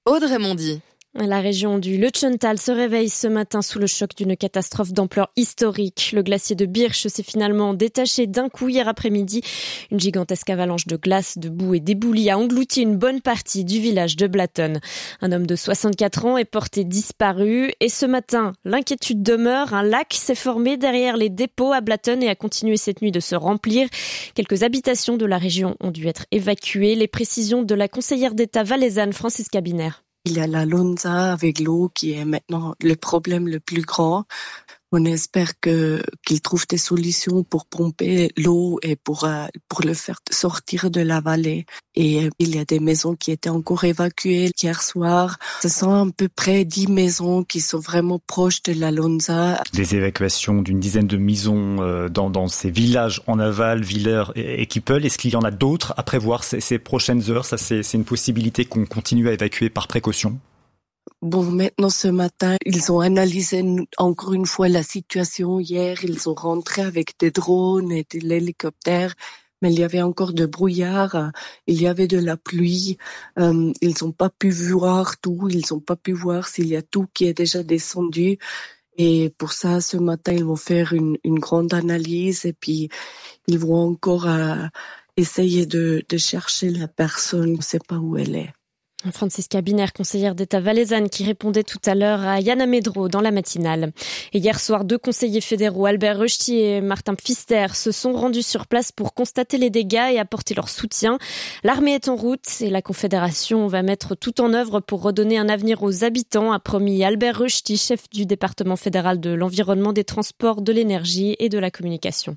Audrey Mondy. La région du Leutzschental se réveille ce matin sous le choc d'une catastrophe d'ampleur historique. Le glacier de Birch s'est finalement détaché d'un coup hier après-midi. Une gigantesque avalanche de glace, de boue et d'éboulis a englouti une bonne partie du village de Blatten. Un homme de 64 ans est porté disparu. Et ce matin, l'inquiétude demeure. Un lac s'est formé derrière les dépôts à Blatten et a continué cette nuit de se remplir. Quelques habitations de la région ont dû être évacuées. Les précisions de la conseillère d'État valaisanne, Franziska Biner. Il y a la Lonza avec l'eau qui est maintenant le problème le plus grand. On espère qu'ils trouvent des solutions pour pomper l'eau et pour le faire sortir de la vallée. Et il y a des maisons qui étaient encore évacuées hier soir. Ce sont à peu près 10 maisons qui sont vraiment proches de la Lonza. Des évacuations d'une dizaine de maisons dans ces villages en aval, Villers et Kippel. Est-ce qu'il y en a d'autres à prévoir ces prochaines heures? Ça, c'est une possibilité qu'on continue à évacuer par précaution? Bon, maintenant ce matin, ils ont analysé encore une fois la situation. Hier, ils ont rentré avec des drones et de l'hélicoptère, mais il y avait encore de brouillard, il y avait de la pluie. Ils n'ont pas pu voir tout, ils n'ont pas pu voir s'il y a tout qui est déjà descendu. Et pour ça, ce matin, ils vont faire une grande analyse et puis ils vont encore essayer de chercher la personne. On ne sait pas où elle est. Franziska Biner, conseillère d'État valaisanne, qui répondait tout à l'heure à Yana Medro dans la matinale. Et hier soir, 2 conseillers fédéraux, Albert Rösti et Martin Pfister, se sont rendus sur place pour constater les dégâts et apporter leur soutien. L'armée est en route et la Confédération va mettre tout en œuvre pour redonner un avenir aux habitants, a promis Albert Rösti, chef du département fédéral de l'environnement, des transports, de l'énergie et de la communication.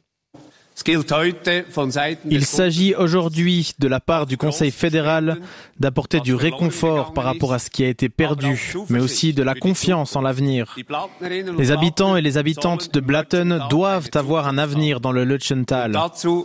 Il s'agit aujourd'hui, de la part du Conseil fédéral, d'apporter du réconfort par rapport à ce qui a été perdu, mais aussi de la confiance en l'avenir. Les habitants et les habitantes de Blatten doivent avoir un avenir dans le Leutzschental.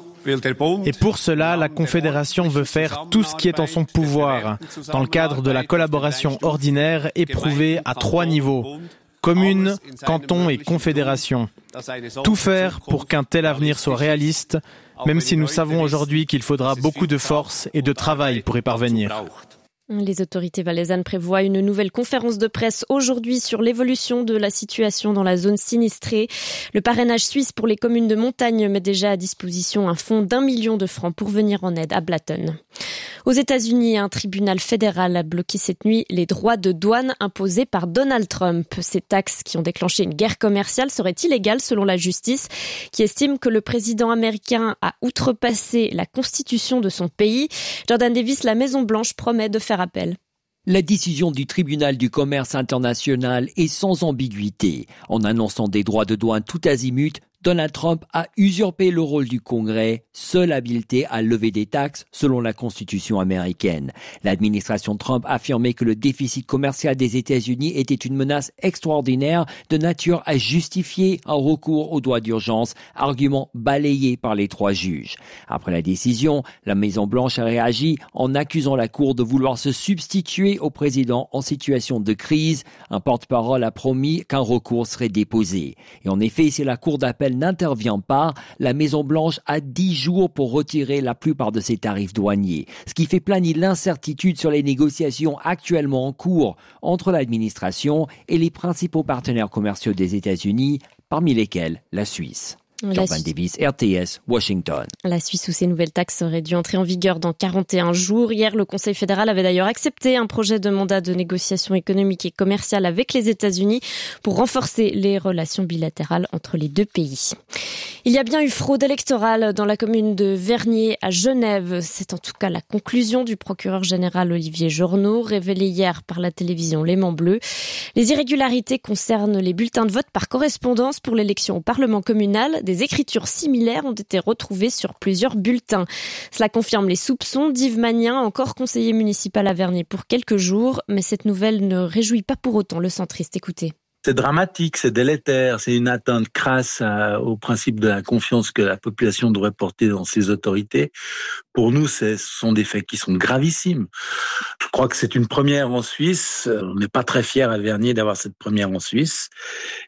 Et pour cela, la Confédération veut faire tout ce qui est en son pouvoir, dans le cadre de la collaboration ordinaire éprouvée à 3 niveaux. Commune, canton et confédération. Tout faire pour qu'un tel avenir soit réaliste, même si nous savons aujourd'hui qu'il faudra beaucoup de force et de travail pour y parvenir. Les autorités valaisannes prévoient une nouvelle conférence de presse aujourd'hui sur l'évolution de la situation dans la zone sinistrée. Le parrainage suisse pour les communes de montagne met déjà à disposition un fonds d'1 million de francs pour venir en aide à Blatten. Aux États-Unis, un tribunal fédéral a bloqué cette nuit les droits de douane imposés par Donald Trump. Ces taxes qui ont déclenché une guerre commerciale seraient illégales selon la justice, qui estime que le président américain a outrepassé la constitution de son pays. Jordan Davis, la Maison-Blanche, promet de faire appel. La décision du tribunal du commerce international est sans ambiguïté. En annonçant des droits de douane tout azimut, Donald Trump a usurpé le rôle du Congrès, seule habilité à lever des taxes selon la Constitution américaine. L'administration Trump a affirmé que le déficit commercial des États-Unis était une menace extraordinaire de nature à justifier un recours aux droits d'urgence, argument balayé par les 3 juges. Après la décision, la Maison-Blanche a réagi en accusant la Cour de vouloir se substituer au président en situation de crise. Un porte-parole a promis qu'un recours serait déposé. Et en effet, si la Cour d'appel n'intervient pas, la Maison-Blanche a 10 jours pour retirer la plupart de ses tarifs douaniers, ce qui fait planer l'incertitude sur les négociations actuellement en cours entre l'administration et les principaux partenaires commerciaux des États-Unis, parmi lesquels la Suisse. Jordan Davis, RTS, Washington. La Suisse où ces nouvelles taxes auraient dû entrer en vigueur dans 41 jours. Hier, le Conseil fédéral avait d'ailleurs accepté un projet de mandat de négociation économique et commerciale avec les États-Unis pour renforcer les relations bilatérales entre les 2 pays. Il y a bien eu fraude électorale dans la commune de Vernier à Genève. C'est en tout cas la conclusion du procureur général Olivier Journeau, révélée hier par la télévision Léman Bleu. Les irrégularités concernent les bulletins de vote par correspondance pour l'élection au Parlement communal. Des écritures similaires ont été retrouvées sur plusieurs bulletins. Cela confirme les soupçons d'Yves Magnien, encore conseiller municipal à Vernier pour quelques jours. Mais cette nouvelle ne réjouit pas pour autant le centriste. Écoutez. C'est dramatique, c'est délétère, c'est une atteinte crasse au principe de la confiance que la population devrait porter dans ses autorités. Pour nous, ce sont des faits qui sont gravissimes. Je crois que c'est une première en Suisse. On n'est pas très fiers à Vernier d'avoir cette première en Suisse.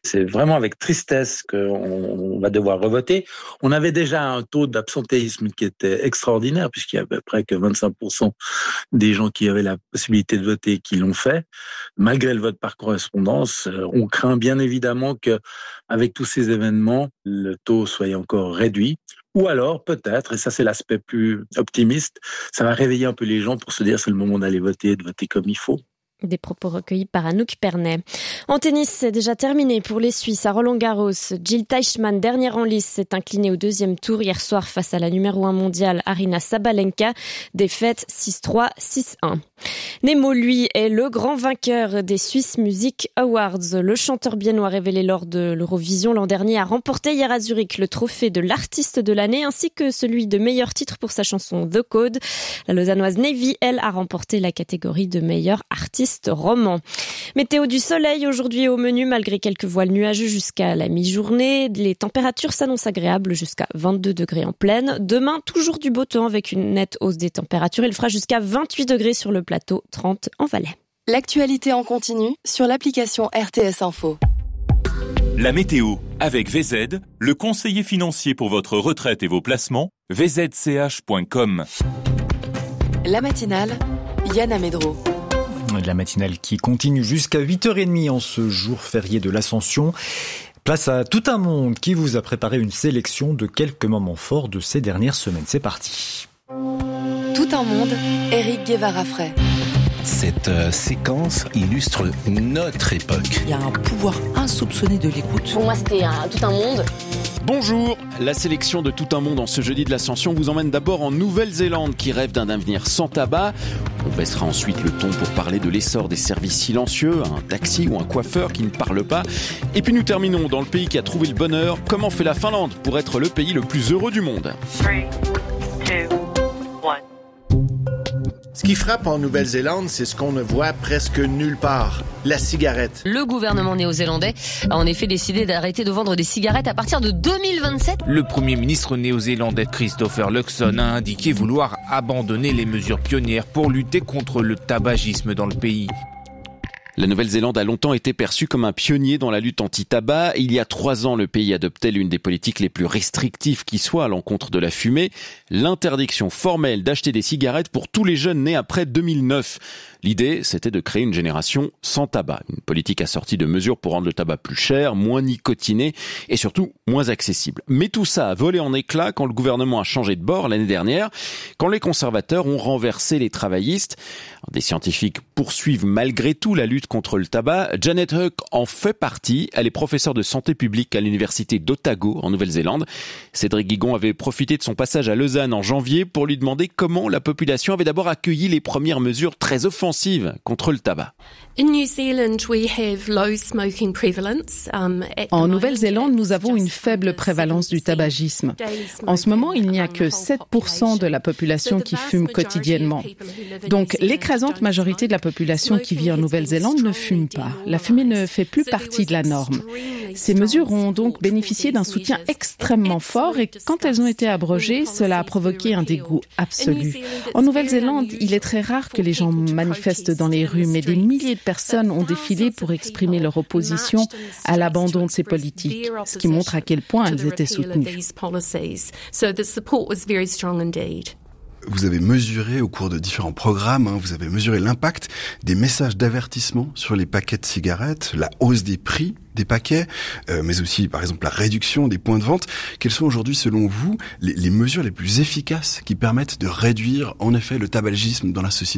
C'est vraiment avec tristesse qu'on va devoir revoter. On avait déjà un taux d'absentéisme qui était extraordinaire, puisqu'il y a à peu près que 25% des gens qui avaient la possibilité de voter qui l'ont fait. Malgré le vote par correspondance, on craint bien évidemment qu'avec tous ces événements, le taux soit encore réduit. Ou alors, peut-être, et ça c'est l'aspect plus optimiste, ça va réveiller un peu les gens pour se dire c'est le moment d'aller voter, de voter comme il faut. Des propos recueillis par Anouk Pernet. En tennis, c'est déjà terminé pour les Suisses à Roland-Garros. Jill Teichmann, dernière en lice, s'est inclinée au deuxième tour hier soir face à la numéro 1 mondiale Aryna Sabalenka. Défaite 6-3, 6-1. Nemo, lui, est le grand vainqueur des Swiss Music Awards. Le chanteur biennois révélé lors de l'Eurovision l'an dernier a remporté hier à Zurich le trophée de l'artiste de l'année ainsi que celui de meilleur titre pour sa chanson The Code. La lausannoise Navy, elle, a remporté la catégorie de meilleur artiste roman. Météo du soleil aujourd'hui au menu malgré quelques voiles nuageux jusqu'à la mi-journée. Les températures s'annoncent agréables jusqu'à 22 degrés en plaine. Demain, toujours du beau temps avec une nette hausse des températures. Il fera jusqu'à 28 degrés sur le plateau, 30 en Valais. L'actualité en continu sur l'application RTS Info. La météo avec VZ, le conseiller financier pour votre retraite et vos placements, vzch.com. La matinale, Yana Medro. De la matinale qui continue jusqu'à 8h30 en ce jour férié de l'Ascension. Place à Tout un monde qui vous a préparé une sélection de quelques moments forts de ces dernières semaines. C'est parti. Tout un monde, Éric Guevara-Frey. Cette séquence illustre notre époque. Il y a un pouvoir insoupçonné de l'écoute. Pour moi, c'était tout un monde. Bonjour, la sélection de Tout un monde en ce jeudi de l'Ascension vous emmène d'abord en Nouvelle-Zélande qui rêve d'un avenir sans tabac. On baissera ensuite le ton pour parler de l'essor des services silencieux, un taxi ou un coiffeur qui ne parle pas. Et puis nous terminons dans le pays qui a trouvé le bonheur. Comment fait la Finlande pour être le pays le plus heureux du monde ? 3, 2, 1. Ce qui frappe en Nouvelle-Zélande, c'est ce qu'on ne voit presque nulle part, la cigarette. Le gouvernement néo-zélandais a en effet décidé d'arrêter de vendre des cigarettes à partir de 2027. Le Premier ministre néo-zélandais Christopher Luxon a indiqué vouloir abandonner les mesures pionnières pour lutter contre le tabagisme dans le pays. La Nouvelle-Zélande a longtemps été perçue comme un pionnier dans la lutte anti-tabac. Il y a 3 ans, le pays adoptait l'une des politiques les plus restrictives qui soit à l'encontre de la fumée, l'interdiction formelle d'acheter des cigarettes pour tous les jeunes nés après 2009. L'idée, c'était de créer une génération sans tabac. Une politique assortie de mesures pour rendre le tabac plus cher, moins nicotiné et surtout moins accessible. Mais tout ça a volé en éclats quand le gouvernement a changé de bord l'année dernière, quand les conservateurs ont renversé les travaillistes. Des scientifiques poursuivent malgré tout la lutte contre le tabac. Janet Huck en fait partie. Elle est professeure de santé publique à l'université d'Otago en Nouvelle-Zélande. Cédric Guigon avait profité de son passage à Lausanne en janvier pour lui demander comment la population avait d'abord accueilli les premières mesures très offensives contre le tabac. En Nouvelle-Zélande, nous avons une faible prévalence du tabagisme. En ce moment, il n'y a que 7% de la population qui fume quotidiennement. Donc, l'écrasante majorité de la population qui vit en Nouvelle-Zélande ne fume pas. La fumée ne fait plus partie de la norme. Ces mesures ont donc bénéficié d'un soutien extrêmement fort et quand elles ont été abrogées, cela a provoqué un dégoût absolu. En Nouvelle-Zélande, il est très rare que les gens manifestent dans les rues, mais des milliers de personnes ont défilé pour exprimer leur opposition à l'abandon de ces politiques, ce qui montre à quel point elles étaient soutenues. Vous avez mesuré au cours de différents programmes, vous avez mesuré l'impact des messages d'avertissement sur les paquets de cigarettes, la hausse des prix des paquets, mais aussi par exemple la réduction des points de vente. Quelles sont aujourd'hui selon vous les mesures les plus efficaces qui permettent de réduire en effet le tabagisme dans la société ?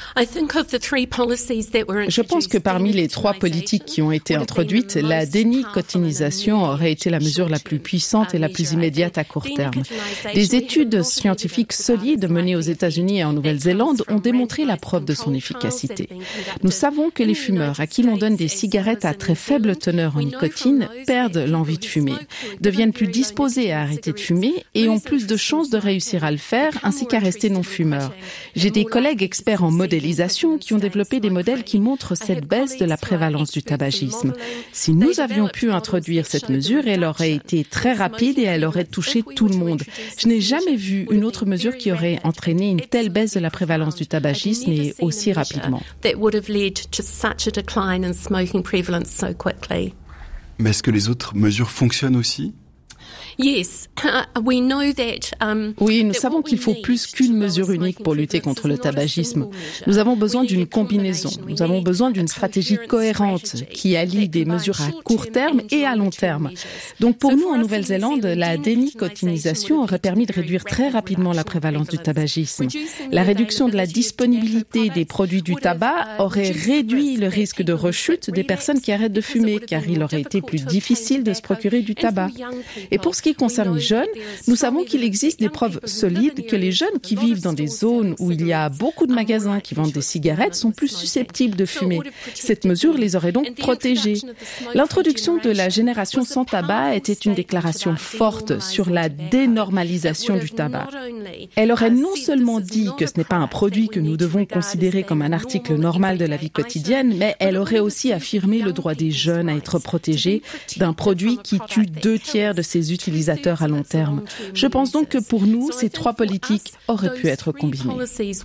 Je pense que parmi les 3 politiques qui ont été introduites, la dénicotinisation aurait été la mesure la plus puissante et la plus immédiate à court terme. Des études scientifiques solides menées aux États-Unis et en Nouvelle-Zélande ont démontré la preuve de son efficacité. Nous savons que les fumeurs à qui l'on donne des cigarettes à très faible teneur en nicotine perdent l'envie de fumer, deviennent plus disposés à arrêter de fumer et ont plus de chances de réussir à le faire ainsi qu'à rester non-fumeurs. J'ai des collègues experts en modélisation qui ont développé des modèles qui montrent cette baisse de la prévalence du tabagisme. Si nous avions pu introduire cette mesure, elle aurait été très rapide et elle aurait touché tout le monde. Je n'ai jamais vu une autre mesure qui aurait entraîné une telle baisse de la prévalence du tabagisme et aussi rapidement. Mais est-ce que les autres mesures fonctionnent aussi ? Oui, nous savons qu'il faut plus qu'une mesure unique pour lutter contre le tabagisme. Nous avons besoin d'une combinaison. Nous avons besoin d'une stratégie cohérente qui allie des mesures à court terme et à long terme. Donc pour nous, en Nouvelle-Zélande, la dénicotinisation aurait permis de réduire très rapidement la prévalence du tabagisme. La réduction de la disponibilité des produits du tabac aurait réduit le risque de rechute des personnes qui arrêtent de fumer, car il aurait été plus difficile de se procurer du tabac. Et pour ce qui concerne les jeunes, nous savons qu'il existe des preuves solides que les jeunes qui vivent dans des zones où il y a beaucoup de magasins qui vendent des cigarettes sont plus susceptibles de fumer. Cette mesure les aurait donc protégés. L'introduction de la génération sans tabac était une déclaration forte sur la dénormalisation du tabac. Elle aurait non seulement dit que ce n'est pas un produit que nous devons considérer comme un article normal de la vie quotidienne, mais elle aurait aussi affirmé le droit des jeunes à être protégés d'un produit qui tue 2/3 de ses utilisateurs à long terme. Je pense donc que pour nous, ces trois politiques auraient pu être combinées.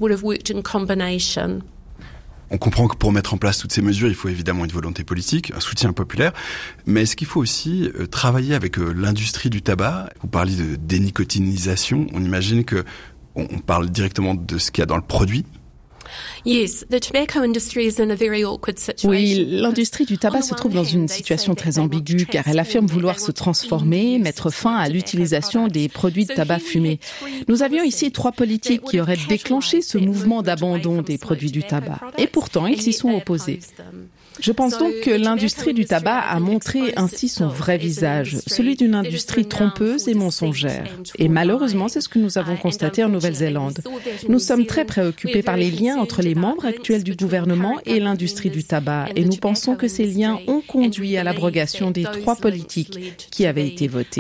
On comprend que pour mettre en place toutes ces mesures, il faut évidemment une volonté politique, un soutien populaire, mais est-ce qu'il faut aussi travailler avec l'industrie du tabac ? Vous parliez de dénicotinisation, on imagine que on parle directement de ce qu'il y a dans le produit. Oui, l'industrie du tabac se trouve dans une situation très ambiguë car elle affirme vouloir se transformer, mettre fin à l'utilisation des produits de tabac fumés. Nous avions ici 3 politiques qui auraient déclenché ce mouvement d'abandon des produits du tabac. Et pourtant, ils s'y sont opposés. Je pense donc que l'industrie du tabac a montré ainsi son vrai visage, celui d'une industrie trompeuse et mensongère. Et malheureusement, c'est ce que nous avons constaté en Nouvelle-Zélande. Nous sommes très préoccupés par les liens entre les membres actuels du gouvernement et l'industrie du tabac. Et nous pensons que ces liens ont conduit à l'abrogation des 3 politiques qui avaient été votées.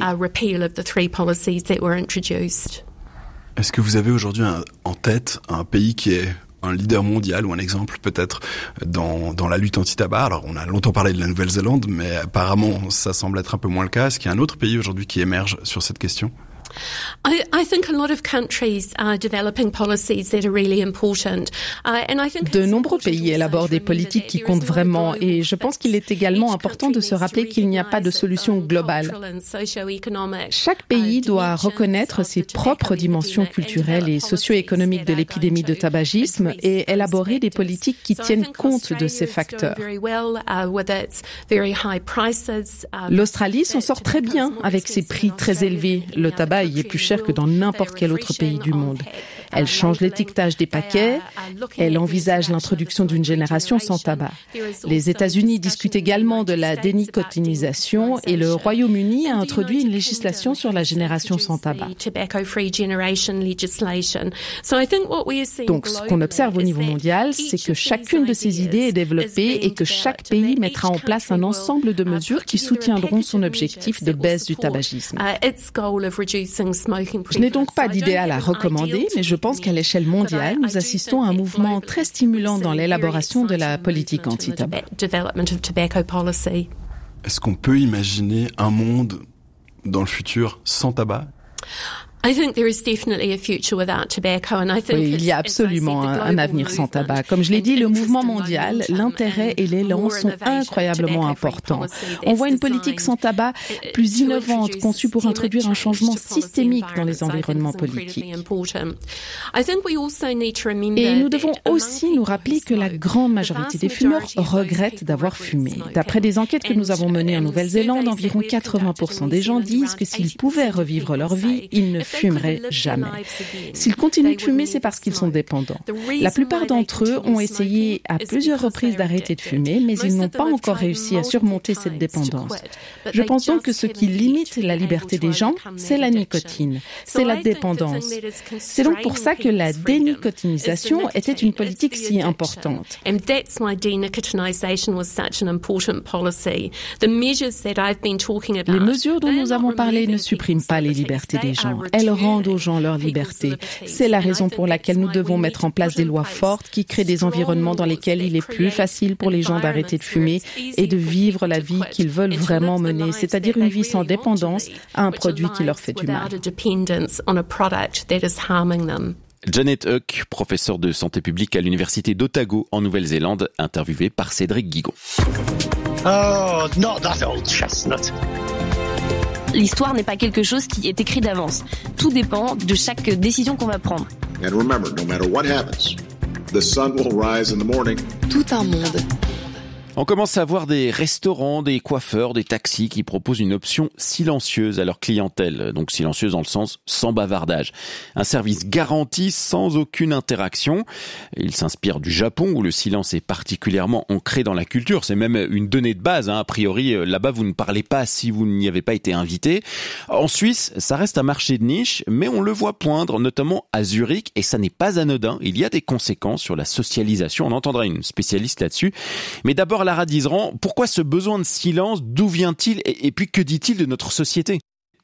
Est-ce que vous avez aujourd'hui en tête un pays qui est un leader mondial ou un exemple peut-être dans la lutte anti-tabac? Alors on a longtemps parlé de la Nouvelle-Zélande, mais apparemment ça semble être un peu moins le cas. Est-ce qu'il y a un autre pays aujourd'hui qui émerge sur cette question? De nombreux pays élaborent des politiques qui comptent vraiment et je pense qu'il est également important de se rappeler qu'il n'y a pas de solution globale. Chaque pays doit reconnaître ses propres dimensions culturelles et socio-économiques de l'épidémie de tabagisme et élaborer des politiques qui tiennent compte de ces facteurs. L'Australie s'en sort très bien avec ses prix très élevés. Le tabac y est plus cher que dans n'importe quel autre pays du monde. Elle change l'étiquetage des paquets, elle envisage l'introduction d'une génération sans tabac. Les États-Unis discutent également de la dénicotinisation et le Royaume-Uni a introduit une législation sur la génération sans tabac. Donc ce qu'on observe au niveau mondial, c'est que chacune de ces idées est développée et que chaque pays mettra en place un ensemble de mesures qui soutiendront son objectif de baisse du tabagisme. Je n'ai donc pas d'idéal à recommander, mais je pense qu'à l'échelle mondiale, nous assistons à un mouvement très stimulant dans l'élaboration de la politique anti-tabac. Est-ce qu'on peut imaginer un monde dans le futur sans tabac ? Oui, il y a absolument un avenir sans tabac. Comme je l'ai dit, le mouvement mondial, l'intérêt et l'élan sont incroyablement importants. On voit une politique sans tabac plus innovante, conçue pour introduire un changement systémique dans les environnements politiques. Et nous devons aussi nous rappeler que la grande majorité des fumeurs regrettent d'avoir fumé. D'après des enquêtes que nous avons menées en Nouvelle-Zélande, environ 80% des gens disent que s'ils pouvaient revivre leur vie, ils ne fumeraient jamais. S'ils continuent de fumer, c'est parce qu'ils sont dépendants. La plupart d'entre eux ont essayé à plusieurs reprises d'arrêter de fumer, mais ils n'ont pas encore réussi à surmonter cette dépendance. Je pense donc que ce qui limite la liberté des gens, c'est la nicotine, c'est la dépendance. C'est donc pour ça que la dénicotinisation était une politique si importante. Les mesures dont nous avons parlé ne suppriment pas les libertés des gens. Elles rendent aux gens leur liberté. C'est la raison pour laquelle nous devons mettre en place des lois fortes qui créent des environnements dans lesquels il est plus facile pour les gens d'arrêter de fumer et de vivre la vie qu'ils veulent vraiment mener, c'est-à-dire une vie sans dépendance à un produit qui leur fait du mal. Janet Huck, professeure de santé publique à l'Université d'Otago en Nouvelle-Zélande, interviewée par Cédric Guigon. Oh, not that old chestnut. L'histoire n'est pas quelque chose qui est écrit d'avance. Tout dépend de chaque décision qu'on va prendre. And remember, no matter what happens, the sun will rise in the morning. Tout un monde. On commence à voir des restaurants, des coiffeurs, des taxis qui proposent une option silencieuse à leur clientèle. Donc silencieuse dans le sens sans bavardage. Un service garanti sans aucune interaction. Il s'inspire du Japon où le silence est particulièrement ancré dans la culture. C'est même une donnée de base. A priori, là-bas, vous ne parlez pas si vous n'y avez pas été invité. En Suisse, ça reste un marché de niche, mais on le voit poindre, notamment à Zurich. Et ça n'est pas anodin. Il y a des conséquences sur la socialisation. On entendra une spécialiste là-dessus. Mais d'abord, Lara Dizeran, pourquoi ce besoin de silence? D'où vient-il et puis que dit-il de notre société?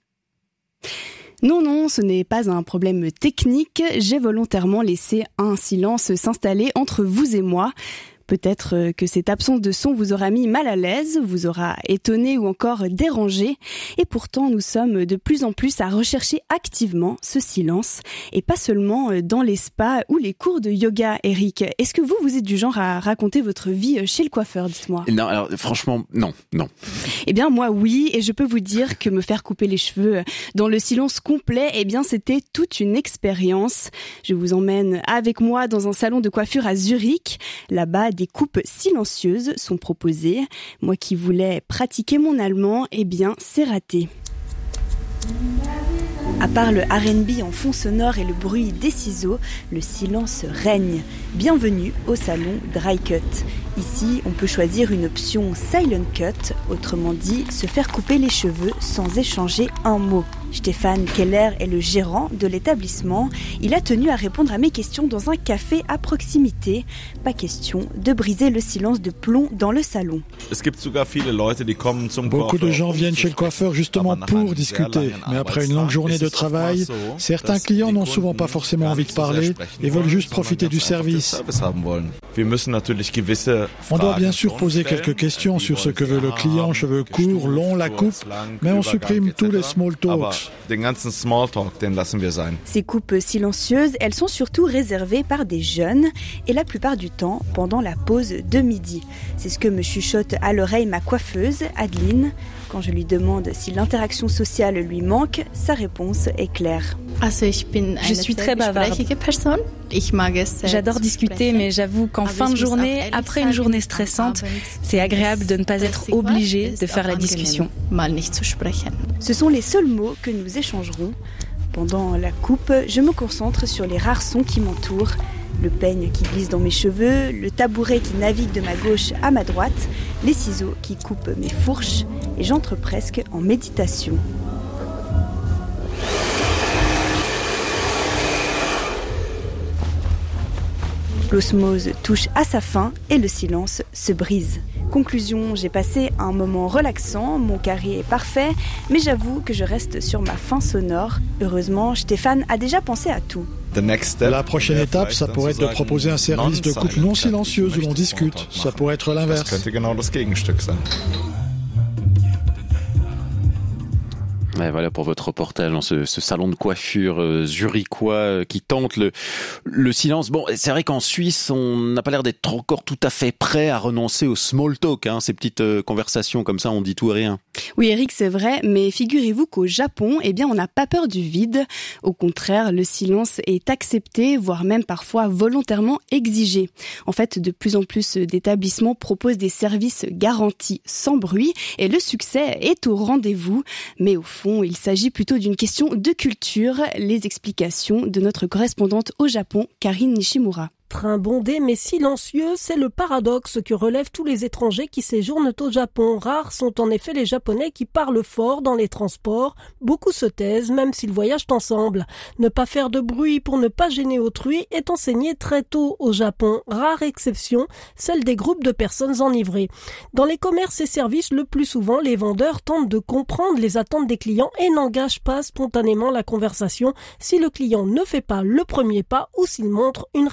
Non, ce n'est pas un problème technique. J'ai volontairement laissé un silence s'installer entre vous et moi. Peut-être que cette absence de son vous aura mis mal à l'aise, vous aura étonné ou encore dérangé. Et pourtant, nous sommes de plus en plus à rechercher activement ce silence. Et pas seulement dans les spas ou les cours de yoga, Eric. Est-ce que vous êtes du genre à raconter votre vie chez le coiffeur, dites-moi? Non, alors franchement, non. Eh bien, moi, oui. Et je peux vous dire que me faire couper les cheveux dans le silence complet, eh bien, c'était toute une expérience. Je vous emmène avec moi dans un salon de coiffure à Zurich. Là-bas, des coupes silencieuses sont proposées. Moi qui voulais pratiquer mon allemand, eh bien, c'est raté. À part le R&B en fond sonore et le bruit des ciseaux, le silence règne. Bienvenue au salon Dry Cut. Ici, on peut choisir une option Silent Cut, autrement dit, se faire couper les cheveux sans échanger un mot. Stéphane Keller est le gérant de l'établissement. Il a tenu à répondre à mes questions dans un café à proximité. Pas question de briser le silence de plomb dans le salon. Beaucoup de gens viennent chez le coiffeur justement pour discuter. Mais après une longue journée de travail, certains clients n'ont souvent pas forcément envie de parler et veulent juste profiter du service. On doit bien sûr poser quelques questions sur ce que veut le client, cheveux courts, longs, la coupe, mais on supprime tous les small talks. Ces coupes silencieuses, elles sont surtout réservées par des jeunes et la plupart du temps pendant la pause de midi. C'est ce que me chuchote à l'oreille ma coiffeuse, Adeline. Quand je lui demande si l'interaction sociale lui manque, sa réponse est claire. Je suis très bavarde. J'adore discuter, mais j'avoue qu'en fin de journée, après une journée stressante, c'est agréable de ne pas être obligé de faire la discussion. Ce sont les seuls mots que nous échangerons. Pendant la coupe, je me concentre sur les rares sons qui m'entourent. Le peigne qui glisse dans mes cheveux, le tabouret qui navigue de ma gauche à ma droite, les ciseaux qui coupent mes fourches, et j'entre presque en méditation. L'osmose touche à sa fin et le silence se brise. Conclusion, j'ai passé un moment relaxant, mon carré est parfait, mais j'avoue que je reste sur ma fin sonore. Heureusement, Stéphane a déjà pensé à tout. La prochaine étape, ça pourrait être de proposer un service de coupe non silencieuse où l'on discute. Ça pourrait être l'inverse. Ouais, voilà pour votre reportage dans ce salon de coiffure zurichois qui tente le silence. Bon, c'est vrai qu'en Suisse, on n'a pas l'air d'être encore tout à fait prêt à renoncer au small talk, ces petites conversations comme ça, on dit tout et rien. Oui, Eric, c'est vrai, mais figurez-vous qu'au Japon, eh bien, on n'a pas peur du vide. Au contraire, le silence est accepté, voire même parfois volontairement exigé. En fait, de plus en plus d'établissements proposent des services garantis sans bruit et le succès est au rendez-vous. Mais au fond, il s'agit plutôt d'une question de culture. Les explications de notre correspondante au Japon, Karine Nishimura. Train bondé mais silencieux, c'est le paradoxe que relèvent tous les étrangers qui séjournent au Japon. Rares sont en effet les Japonais qui parlent fort dans les transports. Beaucoup se taisent, même s'ils voyagent ensemble. Ne pas faire de bruit pour ne pas gêner autrui est enseigné très tôt au Japon. Rare exception, celle des groupes de personnes enivrées. Dans les commerces et services, le plus souvent, les vendeurs tentent de comprendre les attentes des clients et n'engagent pas spontanément la conversation si le client ne fait pas le premier pas ou s'il montre une réticence.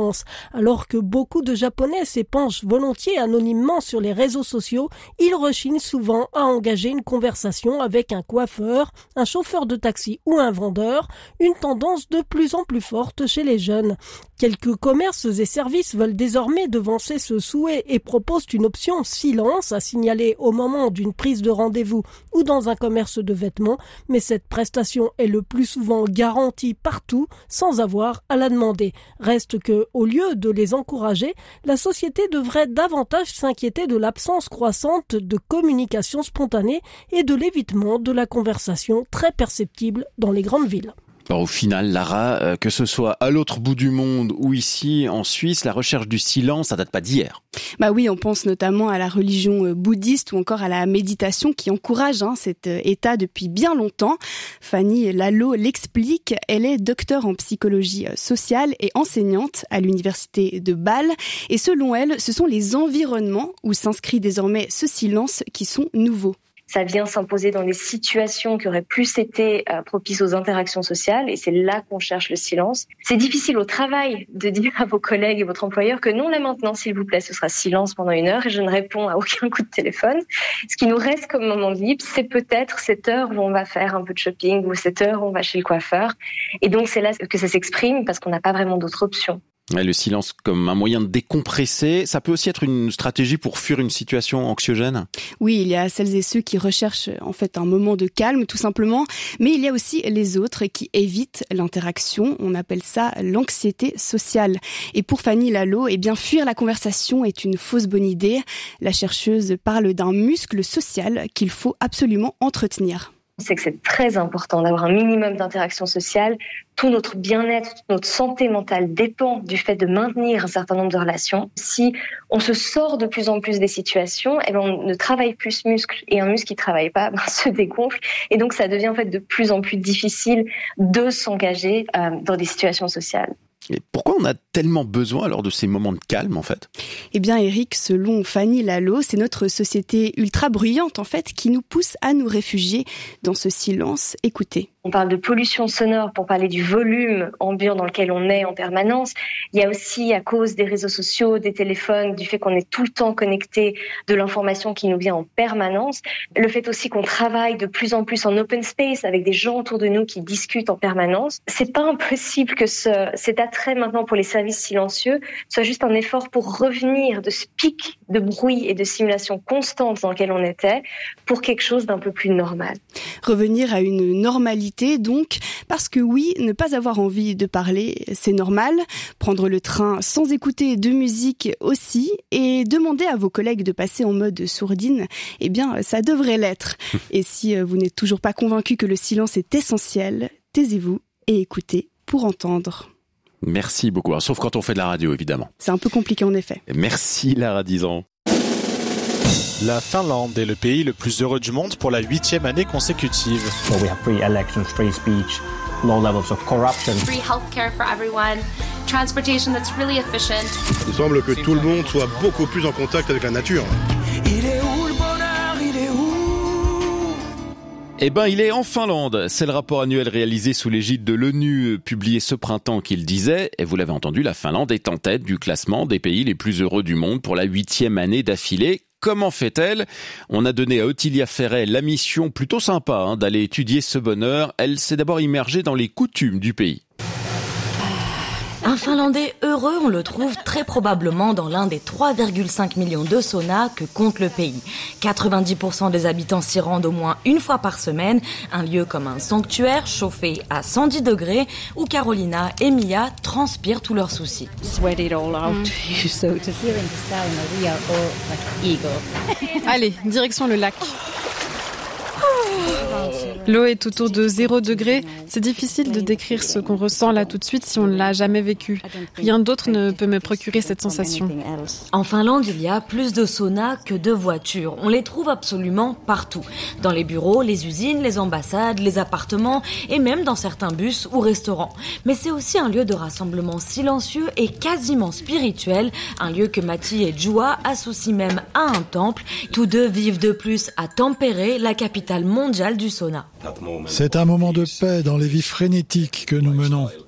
silence. Alors que beaucoup de Japonais s'épanchent volontiers anonymement sur les réseaux sociaux, ils rechignent souvent à engager une conversation avec un coiffeur, un chauffeur de taxi ou un vendeur, une tendance de plus en plus forte chez les jeunes. Quelques commerces et services veulent désormais devancer ce souhait et proposent une option silence à signaler au moment d'une prise de rendez-vous ou dans un commerce de vêtements, mais cette prestation est le plus souvent garantie partout sans avoir à la demander. Reste que, au lieu de les encourager, la société devrait davantage s'inquiéter de l'absence croissante de communication spontanée et de l'évitement de la conversation très perceptible dans les grandes villes. Alors, au final, Lara, que ce soit à l'autre bout du monde ou ici en Suisse, la recherche du silence, ça date pas d'hier. Bah oui, on pense notamment à la religion bouddhiste ou encore à la méditation qui encourage cet état depuis bien longtemps. Fanny Lalo l'explique, elle est docteure en psychologie sociale et enseignante à l'université de Bâle. Et selon elle, ce sont les environnements où s'inscrit désormais ce silence qui sont nouveaux. Ça vient s'imposer dans des situations qui auraient plus été propices aux interactions sociales, et c'est là qu'on cherche le silence. C'est difficile au travail de dire à vos collègues et votre employeur que non, là maintenant, s'il vous plaît, ce sera silence pendant 1 heure et je ne réponds à aucun coup de téléphone. Ce qui nous reste comme moment de libre, c'est peut-être cette heure où on va faire un peu de shopping ou cette heure où on va chez le coiffeur. Et donc c'est là que ça s'exprime parce qu'on n'a pas vraiment d'autre option. Le silence comme un moyen de décompresser, ça peut aussi être une stratégie pour fuir une situation anxiogène. Oui, il y a celles et ceux qui recherchent en fait un moment de calme tout simplement, mais il y a aussi les autres qui évitent l'interaction, on appelle ça l'anxiété sociale. Et pour Fanny Lalo, fuir la conversation est une fausse bonne idée. La chercheuse parle d'un muscle social qu'il faut absolument entretenir. C'est que c'est très important d'avoir un minimum d'interaction sociale. Tout notre bien-être, toute notre santé mentale dépend du fait de maintenir un certain nombre de relations. Si on se sort de plus en plus des situations, on ne travaille plus ce muscle. Et un muscle qui ne travaille pas se dégonfle. Et donc ça devient en fait de plus en plus difficile de s'engager dans des situations sociales. Et pourquoi on a tellement besoin alors de ces moments de calme en fait ? Eric, selon Fanny Lalo, c'est notre société ultra bruyante en fait qui nous pousse à nous réfugier dans ce silence. Écoutez. On parle de pollution sonore pour parler du volume ambiant dans lequel on est en permanence. Il y a aussi, à cause des réseaux sociaux, des téléphones, du fait qu'on est tout le temps connecté, de l'information qui nous vient en permanence. Le fait aussi qu'on travaille de plus en plus en open space avec des gens autour de nous qui discutent en permanence. C'est pas impossible que cet attrait maintenant pour les services silencieux soit juste un effort pour revenir de ce pic de bruit et de simulation constante dans lequel on était pour quelque chose d'un peu plus normal. Revenir à une normalité donc, parce que oui, ne pas avoir envie de parler, c'est normal. Prendre le train sans écouter de musique aussi, et demander à vos collègues de passer en mode sourdine, ça devrait l'être. Et si vous n'êtes toujours pas convaincu que le silence est essentiel, taisez-vous et écoutez pour entendre. Merci beaucoup, sauf quand on fait de la radio évidemment. C'est un peu compliqué en effet. Merci Lara Dizan. La Finlande est le pays le plus heureux du monde pour la 8e année consécutive. Well, we have free elections, free speech, low levels of corruption. Free healthcare for everyone, transportation that's really efficient. Il semble que tout le monde soit beaucoup plus en contact avec la nature. Il est où le bonheur, il est où ? Il est en Finlande. C'est le rapport annuel réalisé sous l'égide de l'ONU, publié ce printemps, qu'il disait. Et vous l'avez entendu, la Finlande est en tête du classement des pays les plus heureux du monde pour la 8e année d'affilée. Comment fait-elle ? On a donné à Ottilia Ferret la mission plutôt sympa d'aller étudier ce bonheur. Elle s'est d'abord immergée dans les coutumes du pays. Un Finlandais heureux, on le trouve très probablement dans l'un des 3,5 millions de saunas que compte le pays. 90% des habitants s'y rendent au moins une fois par semaine, un lieu comme un sanctuaire chauffé à 110 degrés où Carolina et Mia transpirent tous leurs soucis. Allez, direction le lac. L'eau est autour de 0 degré. C'est difficile de décrire ce qu'on ressent là tout de suite si on ne l'a jamais vécu. Rien d'autre ne peut me procurer cette sensation. En Finlande, il y a plus de saunas que de voitures. On les trouve absolument partout. Dans les bureaux, les usines, les ambassades, les appartements et même dans certains bus ou restaurants. Mais c'est aussi un lieu de rassemblement silencieux et quasiment spirituel. Un lieu que Matti et Juha associent même à un temple. Tous deux vivent de plus à Tampere, la capitale mondiale du sauna. C'est un moment de paix dans les vies frénétiques que nous menons.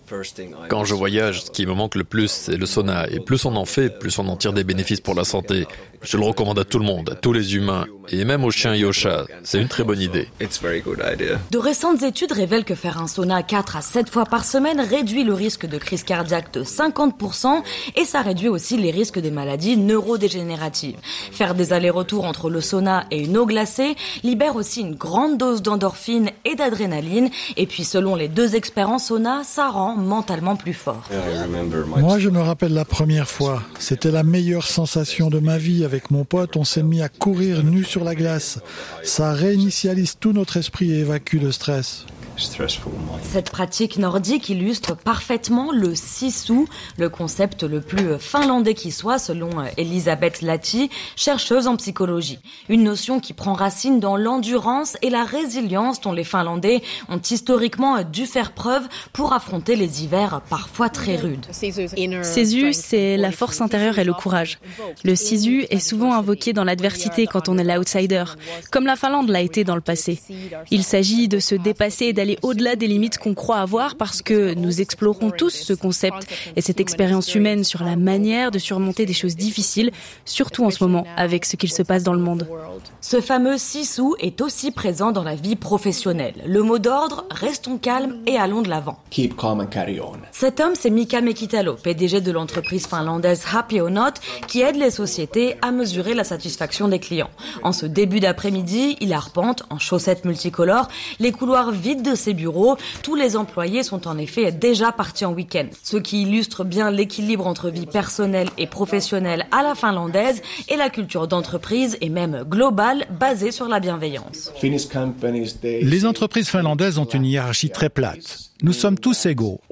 Quand je voyage, ce qui me manque le plus, c'est le sauna. Et plus on en fait, plus on en tire des bénéfices pour la santé. Je le recommande à tout le monde, à tous les humains, et même aux chiens et aux chats. C'est une très bonne idée. De récentes études révèlent que faire un sauna 4 à 7 fois par semaine réduit le risque de crise cardiaque de 50% et ça réduit aussi les risques des maladies neurodégénératives. Faire des allers-retours entre le sauna et une eau glacée libère aussi une grande dose d'endorphine et d'adrénaline. Et puis selon les 2 experts en sauna, ça rend mentalement plus fort. Moi, je me rappelle la première fois. C'était la meilleure sensation de ma vie. Avec mon pote, on s'est mis à courir nu sur la glace. Ça réinitialise tout notre esprit et évacue le stress. Cette pratique nordique illustre parfaitement le sisu, le concept le plus finlandais qui soit, selon Elisabeth Lahti, chercheuse en psychologie. Une notion qui prend racine dans l'endurance et la résilience dont les Finlandais ont historiquement dû faire preuve pour affronter les hivers parfois très rudes. Sisu, c'est la force intérieure et le courage. Le sisu est souvent invoqué dans l'adversité quand on est l'outsider, comme la Finlande l'a été dans le passé. Il s'agit de se dépasser et d'aller au-delà des limites qu'on croit avoir parce que nous explorons tous ce concept et cette expérience humaine sur la manière de surmonter des choses difficiles, surtout en ce moment avec ce qu'il se passe dans le monde. Ce fameux sisu est aussi présent dans la vie professionnelle. Le mot d'ordre, restons calmes et allons de l'avant. Keep calm and carry on. Cet homme, c'est Mika Mekitalo, PDG de l'entreprise finlandaise Happy or Not, qui aide les sociétés à mesurer la satisfaction des clients. En ce début d'après-midi, il arpente, en chaussettes multicolores, les couloirs vides de ses bureaux. Tous les employés sont en effet déjà partis en week-end. Ce qui illustre bien l'équilibre entre vie personnelle et professionnelle à la finlandaise et la culture d'entreprise et même globale basée sur la bienveillance. Les entreprises finlandaises ont une hiérarchie très plate. Nous sommes tous égaux.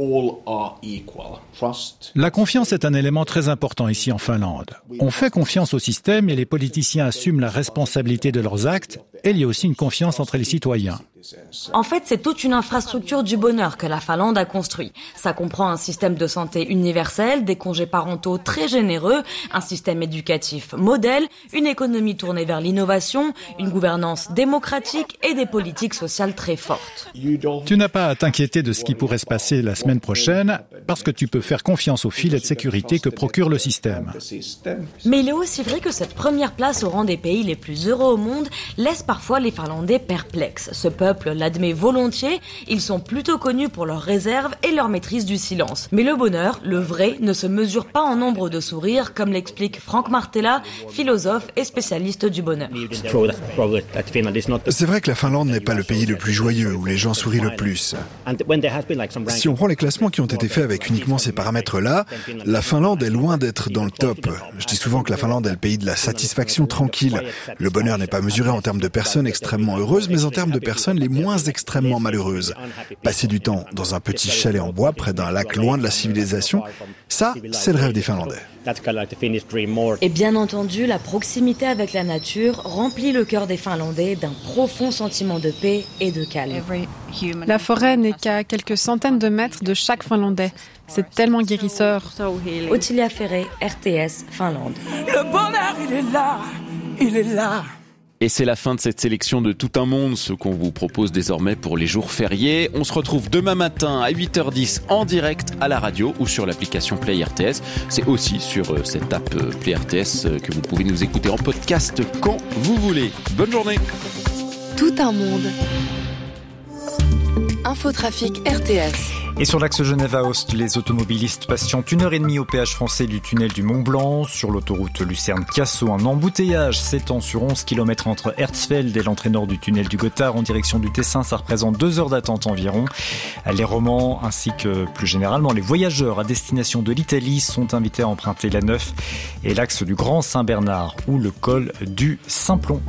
La confiance est un élément très important ici en Finlande. On fait confiance au système et les politiciens assument la responsabilité de leurs actes. Et il y a aussi une confiance entre les citoyens. En fait, c'est toute une infrastructure du bonheur que la Finlande a construit. Ça comprend un système de santé universel, des congés parentaux très généreux, un système éducatif modèle, une économie tournée vers l'innovation, une gouvernance démocratique et des politiques sociales très fortes. Tu n'as pas à t'inquiéter de ce qui pourrait se passer la semaine prochaine parce que tu peux faire confiance au filet de sécurité que procure le système. Mais il est aussi vrai que cette première place au rang des pays les plus heureux au monde laisse parfois les Finlandais perplexes. Ce peuple l'admet volontiers, ils sont plutôt connus pour leur réserve et leur maîtrise du silence. Mais le bonheur, le vrai, ne se mesure pas en nombre de sourires, comme l'explique Frank Martela, philosophe et spécialiste du bonheur. C'est vrai que la Finlande n'est pas le pays le plus joyeux, où les gens sourient le plus. Si on prend les classements qui ont été faits avec uniquement ces paramètres-là, la Finlande est loin d'être dans le top. Je dis souvent que la Finlande est le pays de la satisfaction tranquille. Le bonheur n'est pas mesuré en termes de personnes extrêmement heureuses, mais en termes de personnes les moins extrêmement malheureuses. Passer du temps dans un petit chalet en bois près d'un lac loin de la civilisation, ça, c'est le rêve des Finlandais. Et bien entendu, la proximité avec la nature remplit le cœur des Finlandais d'un profond sentiment de paix et de calme. La forêt n'est qu'à quelques centaines de mètres de chaque Finlandais. C'est tellement guérisseur. Ottilia Ferré, RTS, Finlande. Le bonheur, il est là, il est là. Et c'est la fin de cette sélection de Tout un monde, ce qu'on vous propose désormais pour les jours fériés. On se retrouve demain matin à 8h10 en direct à la radio ou sur l'application Play RTS. C'est aussi sur cette app Play RTS que vous pouvez nous écouter en podcast quand vous voulez. Bonne journée. Tout un monde. Infotrafic RTS. Et sur l'axe Genève-Aoste, les automobilistes patientent 1h30 au péage français du tunnel du Mont-Blanc. Sur l'autoroute Lucerne-Cassau, un embouteillage s'étend sur 11 km entre Herzfeld et l'entrée nord du tunnel du Gothard en direction du Tessin. Ça représente 2 heures d'attente environ. Les Romans ainsi que plus généralement les voyageurs à destination de l'Italie sont invités à emprunter la 9 et l'axe du Grand Saint-Bernard ou le col du Simplon.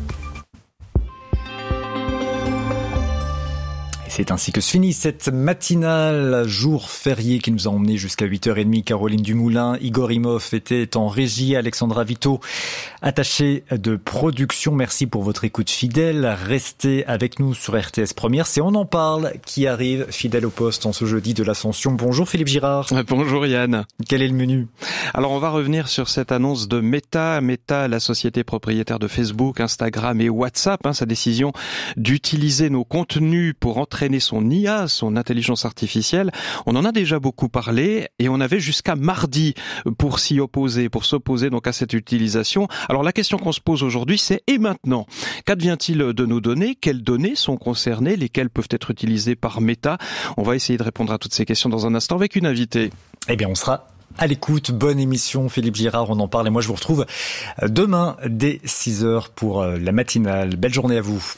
C'est ainsi que se finit cette matinale, jour férié qui nous a emmenés jusqu'à 8h30. Caroline Dumoulin, Igor Imhoff était en régie, Alexandra Vito, attachée de production. Merci pour votre écoute fidèle. Restez avec nous sur RTS Première. C'est On en parle qui arrive fidèle au poste en ce jeudi de l'Ascension. Bonjour Philippe Girard. Bonjour Yann. Quel est le menu ? Alors on va revenir sur cette annonce de Meta. Meta, la société propriétaire de Facebook, Instagram et WhatsApp. Sa décision d'utiliser nos contenus pour entraîner entraîner son IA, son intelligence artificielle. On en a déjà beaucoup parlé et on avait jusqu'à mardi pour s'opposer donc à cette utilisation. Alors la question qu'on se pose aujourd'hui, c'est et maintenant? Qu'advient-il de nos données? Quelles données sont concernées? Lesquelles peuvent être utilisées par Meta? On va essayer de répondre à toutes ces questions dans un instant avec une invitée. Eh bien, on sera à l'écoute. Bonne émission, Philippe Girard, on en parle. Et moi, je vous retrouve demain dès 6h pour la matinale. Belle journée à vous.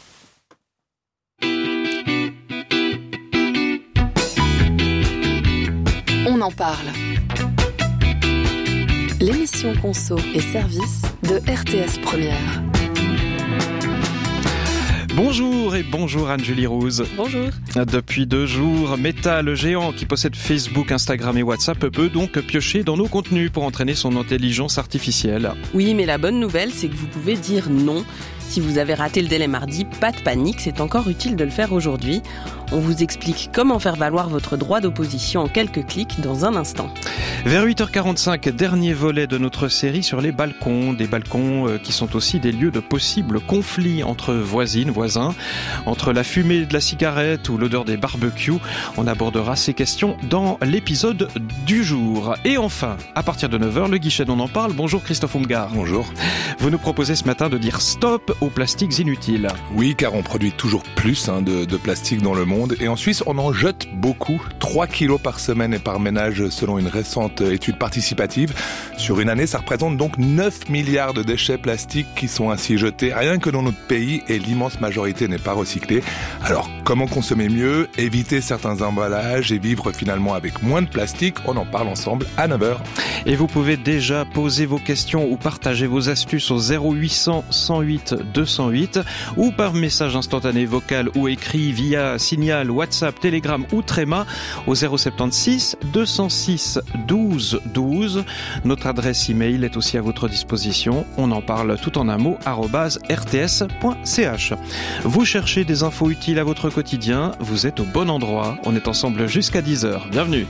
On en parle. L'émission Conso et Services de RTS Première. Bonjour et bonjour Anne-Julie Rouse. Bonjour. Depuis 2 jours, Meta, le géant qui possède Facebook, Instagram et WhatsApp, peut donc piocher dans nos contenus pour entraîner son intelligence artificielle. Oui, mais la bonne nouvelle, c'est que vous pouvez dire non. Si vous avez raté le délai mardi, pas de panique, c'est encore utile de le faire aujourd'hui. On vous explique comment faire valoir votre droit d'opposition en quelques clics dans un instant. Vers 8h45, dernier volet de notre série sur les balcons. Des balcons qui sont aussi des lieux de possibles conflits entre voisines, voisins, entre la fumée de la cigarette ou l'odeur des barbecues. On abordera ces questions dans l'épisode du jour. Et enfin, à partir de 9h, le guichet d'On en parle. Bonjour Christophe Umgar. Bonjour. Vous nous proposez ce matin de dire stop aux plastiques inutiles. Oui, car on produit toujours plus de plastique dans le monde. Et en Suisse, on en jette beaucoup. 3 kilos par semaine et par ménage selon une récente étude participative. Sur une année, ça représente donc 9 milliards de déchets plastiques qui sont ainsi jetés rien que dans notre pays et l'immense majorité n'est pas recyclée. Alors, comment consommer mieux, éviter certains emballages et vivre finalement avec moins de plastique? On en parle ensemble à 9h. Et vous pouvez déjà poser vos questions ou partager vos astuces au 0800 108 208 ou par message instantané vocal ou écrit via Signal, WhatsApp, Telegram ou Tréma au 076 206 12 12. Notre adresse email est aussi à votre disposition. On en parle tout en un mot @rts.ch. Vous cherchez des infos utiles à votre quotidien, vous êtes au bon endroit. On est ensemble jusqu'à 10h. Bienvenue.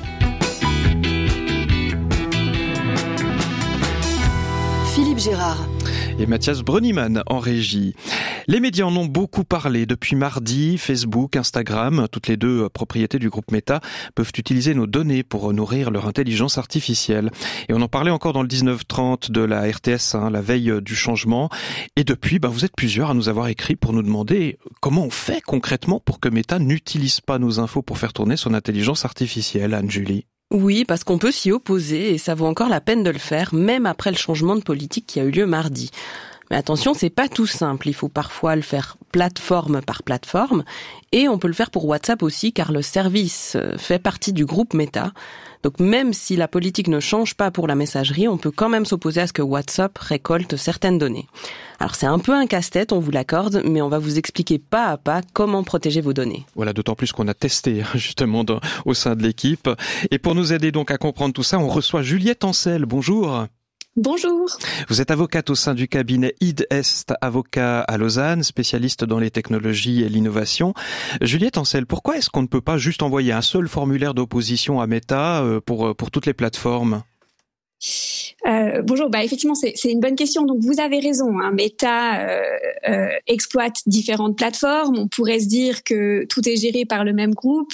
Philippe Girard et Mathias Brönnimann en régie. Les médias en ont beaucoup parlé depuis mardi. Facebook, Instagram, toutes les deux propriétés du groupe Meta, peuvent utiliser nos données pour nourrir leur intelligence artificielle. Et on en parlait encore dans le 19h30 de la RTS, la veille du changement. Et depuis, vous êtes plusieurs à nous avoir écrit pour nous demander comment on fait concrètement pour que Meta n'utilise pas nos infos pour faire tourner son intelligence artificielle. Anne-Julie. Oui, parce qu'on peut s'y opposer et ça vaut encore la peine de le faire, même après le changement de politique qui a eu lieu mardi. Mais attention, c'est pas tout simple. Il faut parfois le faire plateforme par plateforme et on peut le faire pour WhatsApp aussi car le service fait partie du groupe Meta. Donc même si la politique ne change pas pour la messagerie, on peut quand même s'opposer à ce que WhatsApp récolte certaines données. Alors c'est un peu un casse-tête, on vous l'accorde, mais on va vous expliquer pas à pas comment protéger vos données. Voilà, d'autant plus qu'on a testé justement au sein de l'équipe. Et pour nous aider donc à comprendre tout ça, on reçoit Juliette Ancel. Bonjour. Bonjour. Vous êtes avocate au sein du cabinet IDEST, avocat à Lausanne, spécialiste dans les technologies et l'innovation. Juliette Ancel, pourquoi est-ce qu'on ne peut pas juste envoyer un seul formulaire d'opposition à Meta pour toutes les plateformes ? Bonjour, effectivement c'est une bonne question. Donc vous avez raison, Meta exploite différentes plateformes. On pourrait se dire que tout est géré par le même groupe,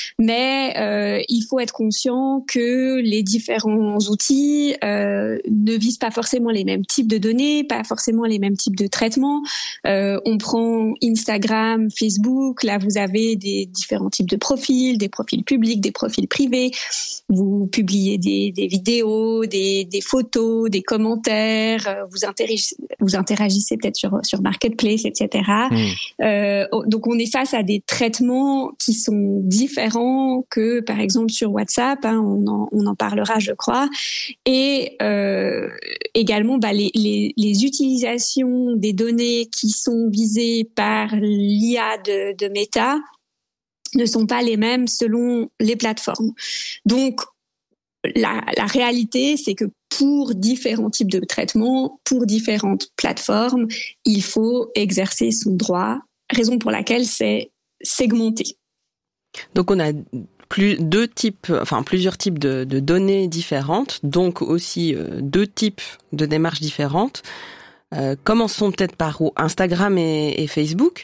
mais il faut être conscient que les différents outils ne visent pas forcément les mêmes types de données, pas forcément les mêmes types de traitements. On prend Instagram, Facebook, là vous avez des différents types de profils, des profils publics, des profils privés. Vous publiez des vidéos, des photos, des commentaires, vous interagissez peut-être sur Marketplace, etc. Donc on est face à des traitements qui sont différents que par exemple sur WhatsApp, on en parlera je crois, et également les utilisations des données qui sont visées par l'IA de Meta ne sont pas les mêmes selon les plateformes. Donc la réalité, c'est que pour différents types de traitements, pour différentes plateformes, il faut exercer son droit, raison pour laquelle c'est segmenté. Donc on a plusieurs types de données différentes, donc aussi 2 types de démarches différentes. Commençons peut-être par Instagram et Facebook.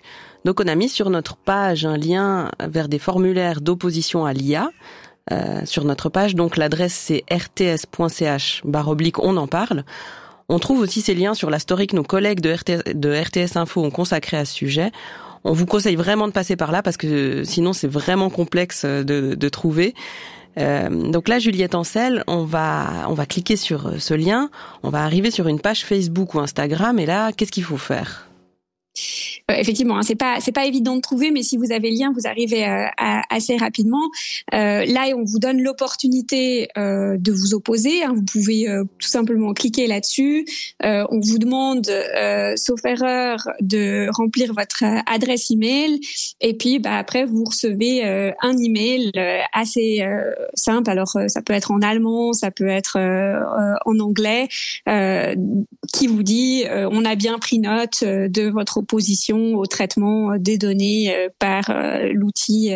Donc on a mis sur notre page un lien vers des formulaires d'opposition à l'IA. Sur notre page, donc l'adresse c'est rts.ch/on en parle. On trouve aussi ces liens sur la story que nos collègues de RTS Info ont consacré à ce sujet. On vous conseille vraiment de passer par là parce que sinon c'est vraiment complexe de trouver. Donc là, Juliette Ancel, on va cliquer sur ce lien, on va arriver sur une page Facebook ou Instagram et là, qu'est-ce qu'il faut faire ? Effectivement, hein, c'est pas évident de trouver, mais si vous avez le lien, vous arrivez assez rapidement. Là, on vous donne l'opportunité de vous opposer. Hein, vous pouvez tout simplement cliquer là-dessus. On vous demande, sauf erreur, de remplir votre adresse email, et puis après vous recevez un email assez simple. Alors ça peut être en allemand, ça peut être en anglais, qui vous dit on a bien pris note de votre opposition au traitement des données par l'outil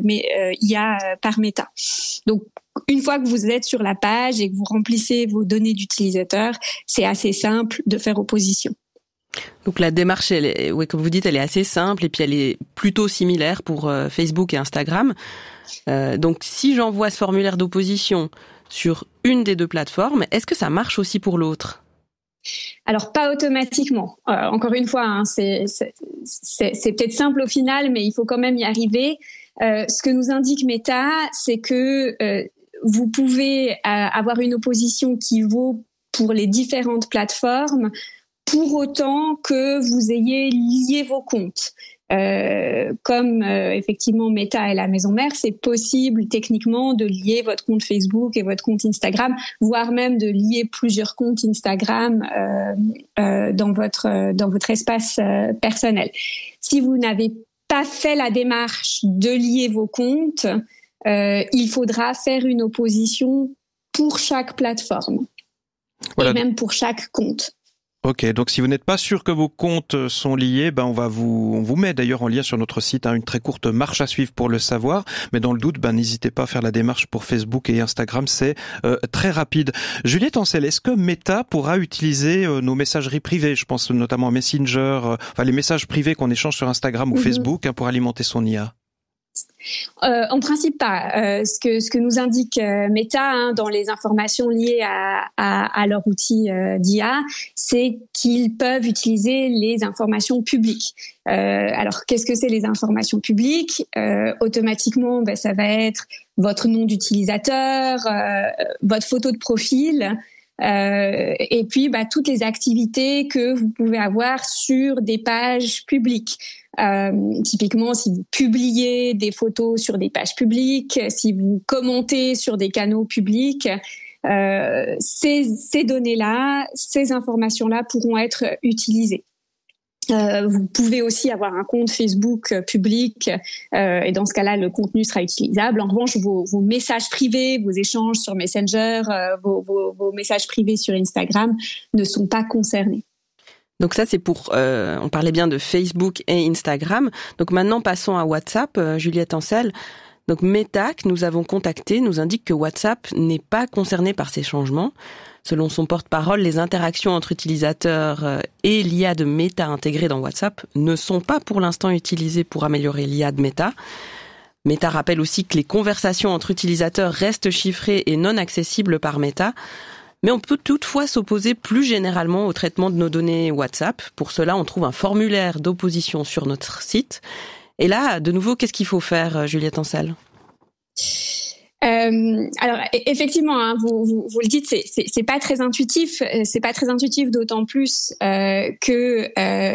IA par Meta. Donc, une fois que vous êtes sur la page et que vous remplissez vos données d'utilisateur, c'est assez simple de faire opposition. Donc la démarche, comme vous dites, elle est assez simple et puis elle est plutôt similaire pour Facebook et Instagram. Donc si j'envoie ce formulaire d'opposition sur une des deux plateformes, est-ce que ça marche aussi pour l'autre ? Alors pas automatiquement. Encore une fois, hein, c'est peut-être simple au final, mais il faut quand même y arriver. Ce que nous indique Meta, c'est que vous pouvez avoir une opposition qui vaut pour les différentes plateformes, pour autant que vous ayez lié vos comptes. Comme effectivement Meta est la maison mère, c'est possible techniquement de lier votre compte Facebook et votre compte Instagram, voire même de lier plusieurs comptes Instagram dans votre espace personnel. Si vous n'avez pas fait la démarche de lier vos comptes, il faudra faire une opposition pour chaque plateforme, voilà. Et même pour chaque compte. Ok, donc si vous n'êtes pas sûr que vos comptes sont liés, on vous met d'ailleurs en lien sur notre site une très courte marche à suivre pour le savoir. Mais dans le doute, n'hésitez pas à faire la démarche pour Facebook et Instagram, c'est très rapide. Juliette Ancel, est-ce que Meta pourra utiliser nos messageries privées ? Je pense notamment à Messenger, les messages privés qu'on échange sur Instagram ou Facebook pour alimenter son IA. En principe pas. Ce que nous indique Meta dans les informations liées à leur outil d'IA, c'est qu'ils peuvent utiliser les informations publiques. Alors qu'est-ce que c'est les informations publiques ? Automatiquement, ça va être votre nom d'utilisateur, votre photo de profil. Et puis toutes les activités que vous pouvez avoir sur des pages publiques. Typiquement, si vous publiez des photos sur des pages publiques, si vous commentez sur des canaux publics, ces données-là, ces informations-là pourront être utilisées. Vous pouvez aussi avoir un compte Facebook public et dans ce cas-là, le contenu sera utilisable. En revanche, vos messages privés, vos échanges sur Messenger, vos messages privés sur Instagram ne sont pas concernés. Donc ça, c'est pour... on parlait bien de Facebook et Instagram. Donc maintenant, passons à WhatsApp, Juliette Ancel. Donc Meta, que nous avons contacté, nous indique que WhatsApp n'est pas concerné par ces changements. Selon son porte-parole, les interactions entre utilisateurs et l'IA de Meta intégrée dans WhatsApp ne sont pas pour l'instant utilisées pour améliorer l'IA de Meta. Meta rappelle aussi que les conversations entre utilisateurs restent chiffrées et non accessibles par Meta. Mais on peut toutefois s'opposer plus généralement au traitement de nos données WhatsApp. Pour cela, on trouve un formulaire d'opposition sur notre site. Et là, de nouveau, qu'est-ce qu'il faut faire, Juliette Ancel ? Alors effectivement, vous le dites, c'est pas très intuitif. C'est pas très intuitif, d'autant plus que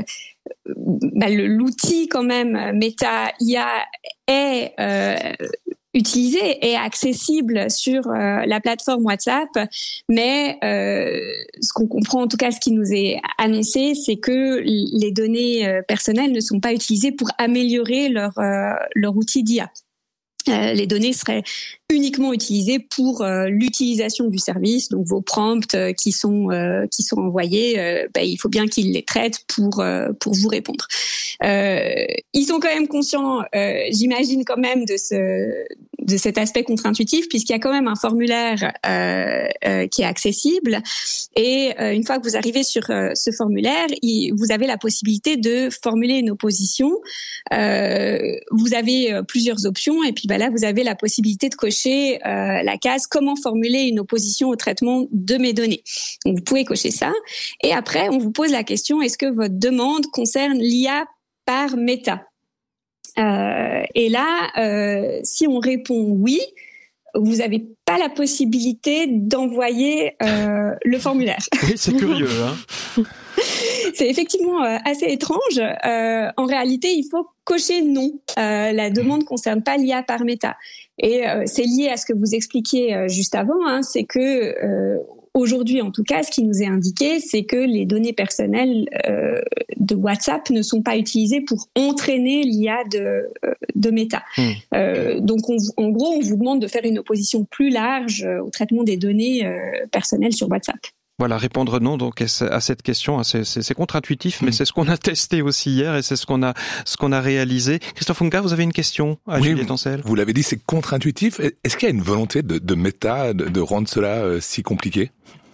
l'outil quand même Meta IA est utilisé et accessible sur la plateforme WhatsApp, mais ce qu'on comprend, en tout cas ce qui nous est annoncé, c'est que les données personnelles ne sont pas utilisées pour améliorer leur outil d'IA. Les données seraient uniquement utilisées pour l'utilisation du service, donc vos prompts qui sont envoyés, il faut bien qu'ils les traitent pour vous répondre. Ils sont quand même conscients, j'imagine quand même de cet aspect contre-intuitif, puisqu'il y a quand même un formulaire qui est accessible. Et une fois que vous arrivez sur ce formulaire, vous avez la possibilité de formuler une opposition. Vous avez plusieurs options, et puis là, vous avez la possibilité de cocher la case « Comment formuler une opposition au traitement de mes données ». Donc, vous pouvez cocher ça. Et après, on vous pose la question, est-ce que votre demande concerne l'IA par Meta ? Et là, si on répond oui, vous n'avez pas la possibilité d'envoyer le formulaire. Oui, c'est curieux, hein. C'est effectivement assez étrange. En réalité, il faut cocher non. La demande concerne pas l'IA par Meta. Et c'est lié à ce que vous expliquiez juste avant, hein, c'est que aujourd'hui, en tout cas, ce qui nous est indiqué, c'est que les données personnelles de WhatsApp ne sont pas utilisées pour entraîner l'IA de Meta. Donc, en gros, on vous demande de faire une opposition plus large au traitement des données personnelles sur WhatsApp. Voilà, répondre non donc à cette question, c'est contre-intuitif, mais c'est ce qu'on a testé aussi hier et c'est ce qu'on a réalisé. Christophe Ungar, vous avez une question à Juliette Ancel. Vous l'avez dit, c'est contre-intuitif. Est-ce qu'il y a une volonté de Meta de rendre cela si compliqué ?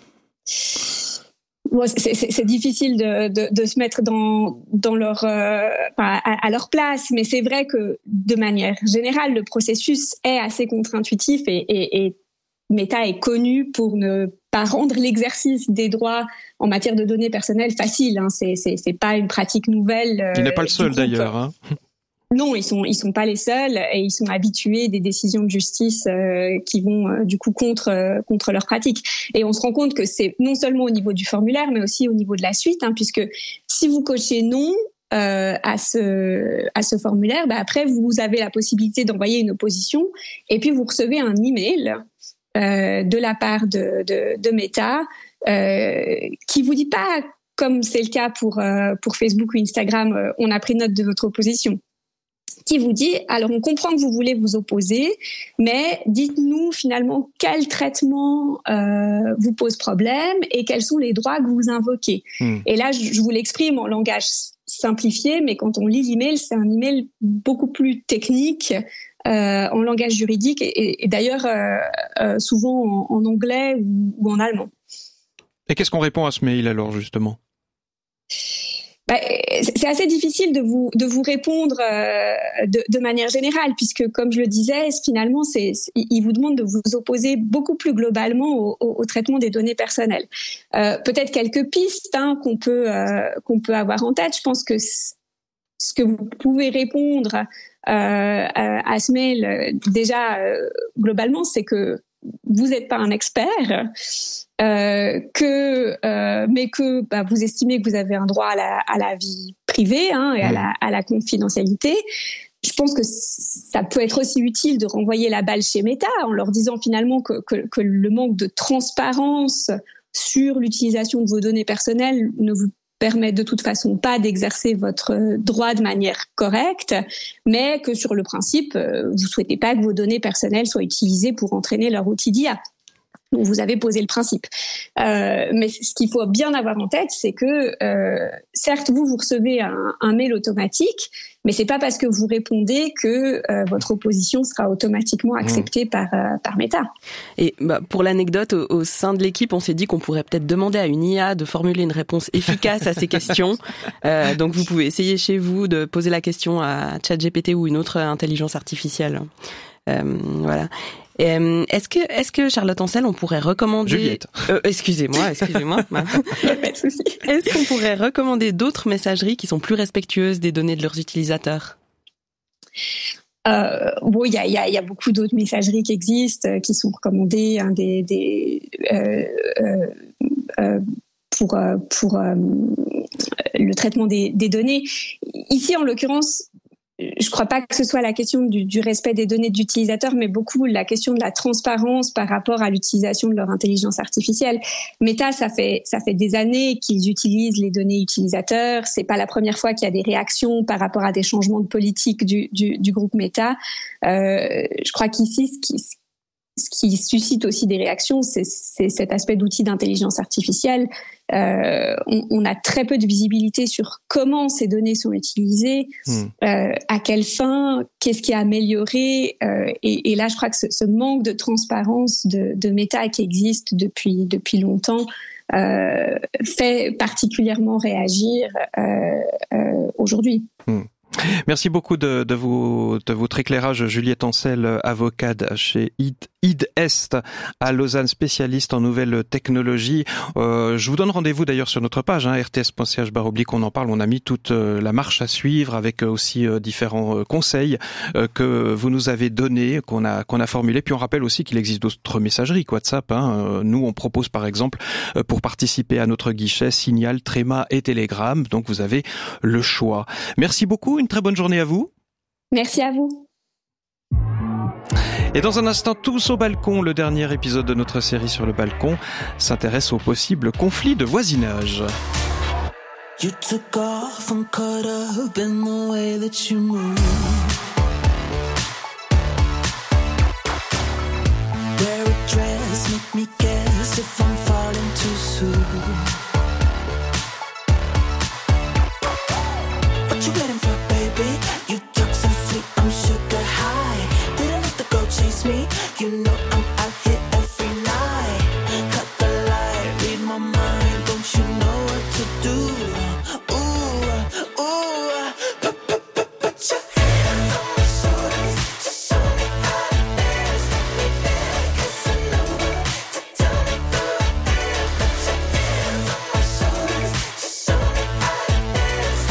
Bon, c'est difficile de se mettre dans leur à leur place, mais c'est vrai que de manière générale, le processus est assez contre-intuitif et Meta est connu pour ne pas rendre l'exercice des droits en matière de données personnelles facile. Hein. C'est pas une pratique nouvelle. Il n'est pas le seul d'ailleurs. Hein. Non, ils sont pas les seuls et ils sont habitués des décisions de justice qui vont du coup contre leur pratique. Et on se rend compte que c'est non seulement au niveau du formulaire, mais aussi au niveau de la suite, hein, puisque si vous cochez non à ce formulaire, après vous avez la possibilité d'envoyer une opposition et puis vous recevez un email de la part de Meta qui vous dit pas, comme c'est le cas pour Facebook ou Instagram, on a pris note de votre opposition, qui vous dit, alors on comprend que vous voulez vous opposer, mais dites-nous finalement quel traitement vous pose problème et quels sont les droits que vous invoquez. Et là, je vous l'exprime en langage simplifié, mais quand on lit l'email, c'est un email beaucoup plus technique, en langage juridique et d'ailleurs souvent en anglais ou en allemand. Et qu'est-ce qu'on répond à ce mail alors justement ? C'est assez difficile de vous répondre de manière générale, puisque comme je le disais, finalement, il vous demande de vous opposer beaucoup plus globalement au traitement des données personnelles. Peut-être quelques pistes qu'on peut avoir en tête. Je pense que ce que vous pouvez répondre à ce mail, déjà globalement, c'est que vous n'êtes pas un expert, mais que vous estimez que vous avez un droit à la vie privée et à la confidentialité. Je pense que ça peut être aussi utile de renvoyer la balle chez Meta en leur disant finalement que le manque de transparence sur l'utilisation de vos données personnelles ne vous permet de toute façon pas d'exercer votre droit de manière correcte, mais que sur le principe, vous souhaitez pas que vos données personnelles soient utilisées pour entraîner leur outil d'IA. Donc vous avez posé le principe. Mais ce qu'il faut bien avoir en tête, c'est que certes, vous recevez un mail automatique, mais c'est pas parce que vous répondez que votre opposition sera automatiquement acceptée par Meta. Et pour l'anecdote, au sein de l'équipe, on s'est dit qu'on pourrait peut-être demander à une IA de formuler une réponse efficace à ces questions. Donc vous pouvez essayer chez vous de poser la question à ChatGPT ou une autre intelligence artificielle. Voilà. Est-ce que Charlotte Ancel, on pourrait recommander... Juliette. Excusez-moi. Pas de souci. Est-ce qu'on pourrait recommander d'autres messageries qui sont plus respectueuses des données de leurs utilisateurs ? Il y a beaucoup d'autres messageries qui existent, qui sont recommandées pour le traitement des données. Ici, en l'occurrence, je crois pas que ce soit la question du respect des données d'utilisateurs, mais beaucoup la question de la transparence par rapport à l'utilisation de leur intelligence artificielle. Meta, ça fait des années qu'ils utilisent les données utilisateurs. C'est pas la première fois qu'il y a des réactions par rapport à des changements de politique du groupe Meta. Je crois qu'ici, qui suscite aussi des réactions, c'est cet aspect d'outils d'intelligence artificielle. On a très peu de visibilité sur comment ces données sont utilisées, à quelle fin, qu'est-ce qui est amélioré. Et là, je crois que ce manque de transparence de Meta qui existe depuis longtemps fait particulièrement réagir aujourd'hui. Merci beaucoup de votre éclairage, Juliette Ancel, avocate chez ID Est à Lausanne, spécialiste en nouvelles technologies. Je vous donne rendez-vous d'ailleurs sur notre page, rts.ch/, on en parle. On a mis toute la marche à suivre avec aussi différents conseils que vous nous avez donnés, qu'on a formulés. Puis on rappelle aussi qu'il existe d'autres messageries, WhatsApp. Nous, on propose par exemple pour participer à notre guichet Signal, Tréma et Telegram. Donc vous avez le choix. Merci beaucoup. Une très bonne journée à vous. Merci à vous. Et dans un instant, tous au balcon, le dernier épisode de notre série sur le balcon s'intéresse aux possibles conflits de voisinage. You took off and caught up in the way that you move. Wear a dress, make me guess if I'm falling too soon. What you waiting for, baby? You talk so sweet, I'm sugar high. Didn't have to go chase me, you know I'm out here every night. Cut the light, read my mind, don't you know what to do? Ooh, ooh, put your hands on my shoulders, just show me how to dance. Take me there, cause I know what to tell me who I am. Put your hands on my shoulders, just show me how to dance.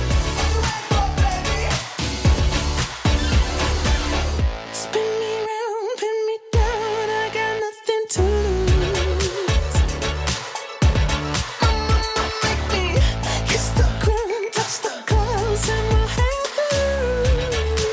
Spin me round, pin me down, I got nothing to lose. Make me kiss the ground, touch the clouds in my heaven.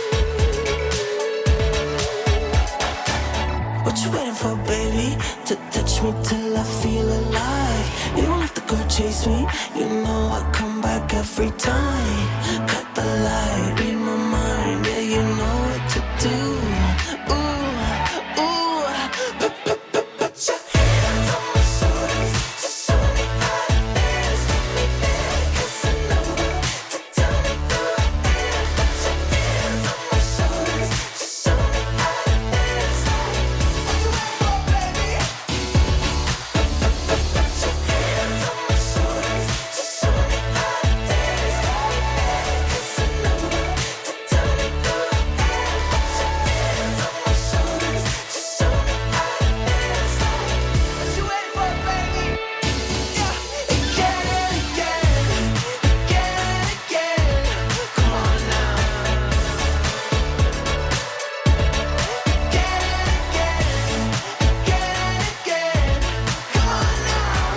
What you waiting for, baby? To touch me till I feel alive. You don't have to go chase me, you know I come back every time. Cut the light, read my mind, yeah, you know what to do. Ooh, ooh, put your hands on my shoulders, just show me how to dance. Take me there, cause I know what to tell me who I am. Put your hands on my shoulders, just show me how to dance. What you waiting for, baby? Put your hands on my shoulders, just show me how to dance. Cause I know what to tell me who I am. Put your hands on my shoulders, just show me how to dance. What you waiting for, baby? Yeah, again and again, again and again. Come on now. Again and again, again and again. Come on now.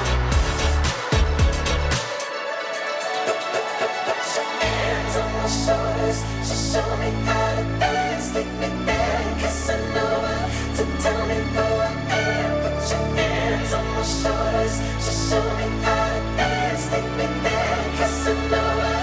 Put your hands on my shoulders, just show me how to dance. Take me there, cause I know what to tell me who I am. Put your hands on my shoulders, just show me how to dance. Take me there, cause I know what.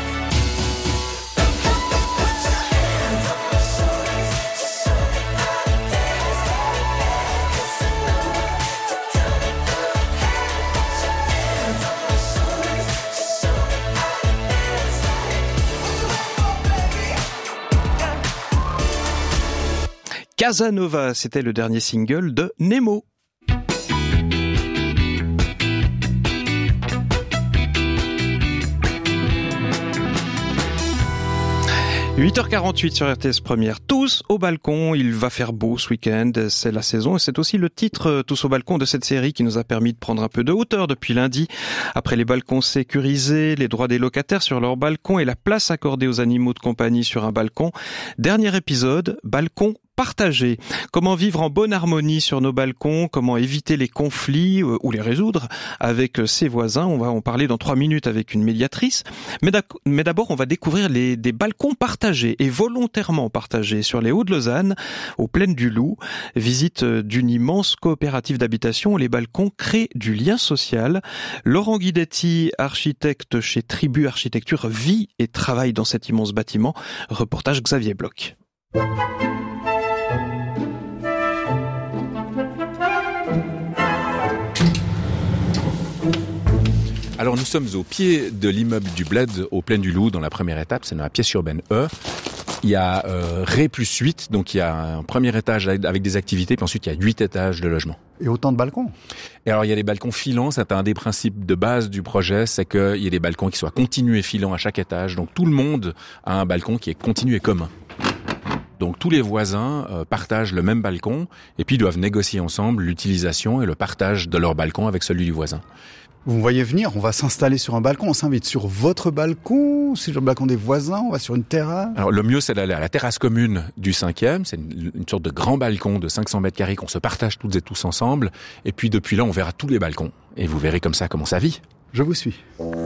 Put your hands on my shoulders, just show me how to dance. Cause I know what to tell me who I am. Put your hands on my shoulders, just show me how to dance. Casanova, c'était le dernier single de Nemo. « 8h48 sur RTS Première. Tous au balcon, il va faire beau ce week-end, c'est la saison et c'est aussi le titre Tous au balcon de cette série qui nous a permis de prendre un peu de hauteur depuis lundi. Après les balcons sécurisés, les droits des locataires sur leur balcon et la place accordée aux animaux de compagnie sur un balcon. Dernier épisode, balcon partagé. Comment vivre en bonne harmonie sur nos balcons, comment éviter les conflits ou les résoudre avec ses voisins. On va en parler dans 3 minutes avec une médiatrice. Mais d'abord, on va découvrir des balcons partagés et volontairement partagés sur les Hauts-de-Lausanne, aux plaines du Loup. Visite d'une immense coopérative d'habitation où les balcons créent du lien social. Laurent Guidetti, architecte chez Tribu Architecture, vit et travaille dans cet immense bâtiment. Reportage Xavier Bloch. Alors nous sommes au pied de l'immeuble du Bled, au Plaine du Loup, dans la première étape, c'est dans la pièce urbaine E. Il y a Ré plus 8, donc il y a un premier étage avec des activités, puis ensuite il y a 8 étages de logement. Et autant de balcons. Et alors il y a des balcons filants, c'est un des principes de base du projet, c'est qu'il y ait des balcons qui soient continus et filants à chaque étage. Donc tout le monde a un balcon qui est continu et commun. Donc tous les voisins partagent le même balcon et puis doivent négocier ensemble l'utilisation et le partage de leur balcon avec celui du voisin. Vous me voyez venir, on va s'installer sur un balcon, on s'invite sur votre balcon, sur le balcon des voisins, on va sur une terrasse. Alors le mieux c'est d'aller à la terrasse commune du 5e, c'est une sorte de grand balcon de 500 mètres carrés qu'on se partage toutes et tous ensemble. Et puis depuis là on verra tous les balcons et vous verrez comme ça comment ça vit. Je vous suis.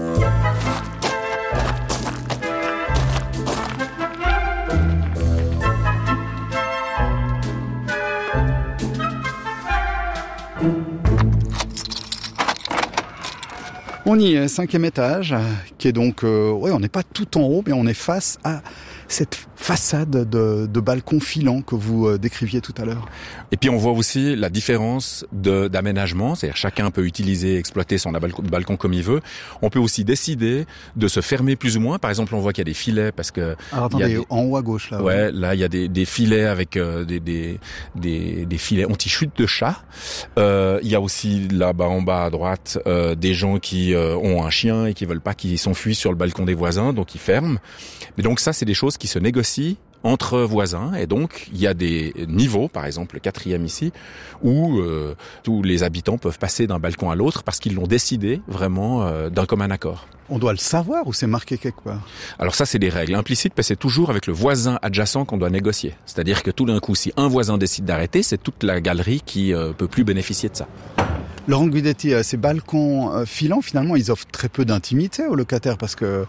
On y est, 5e étage, qui est donc, on n'est pas tout en haut, mais on est face à cette façade de balcon filant que vous décriviez tout à l'heure. Et puis on voit aussi la différence d'aménagement, c'est-à-dire chacun peut utiliser, exploiter son balcon comme il veut. On peut aussi décider de se fermer plus ou moins. Par exemple, on voit qu'il y a des filets parce que. Alors attendez, en haut à gauche là. Ouais, là il y a des filets avec des filets anti-chute de chat. Il y a aussi là-bas en bas à droite des gens qui ont un chien et qui veulent pas qu'il s'enfuit sur le balcon des voisins, donc ils ferment. Mais donc ça, c'est des choses qui se négocient entre voisins, et donc il y a des niveaux, par exemple le 4e ici, où tous les habitants peuvent passer d'un balcon à l'autre parce qu'ils l'ont décidé vraiment d'un commun accord. On doit le savoir ou c'est marqué quelque part? Alors ça, c'est des règles implicites, mais c'est toujours avec le voisin adjacent qu'on doit négocier. C'est-à-dire que tout d'un coup, si un voisin décide d'arrêter, c'est toute la galerie qui peut plus bénéficier de ça. Laurent Guidetti, ces balcons filants, finalement, ils offrent très peu d'intimité aux locataires parce que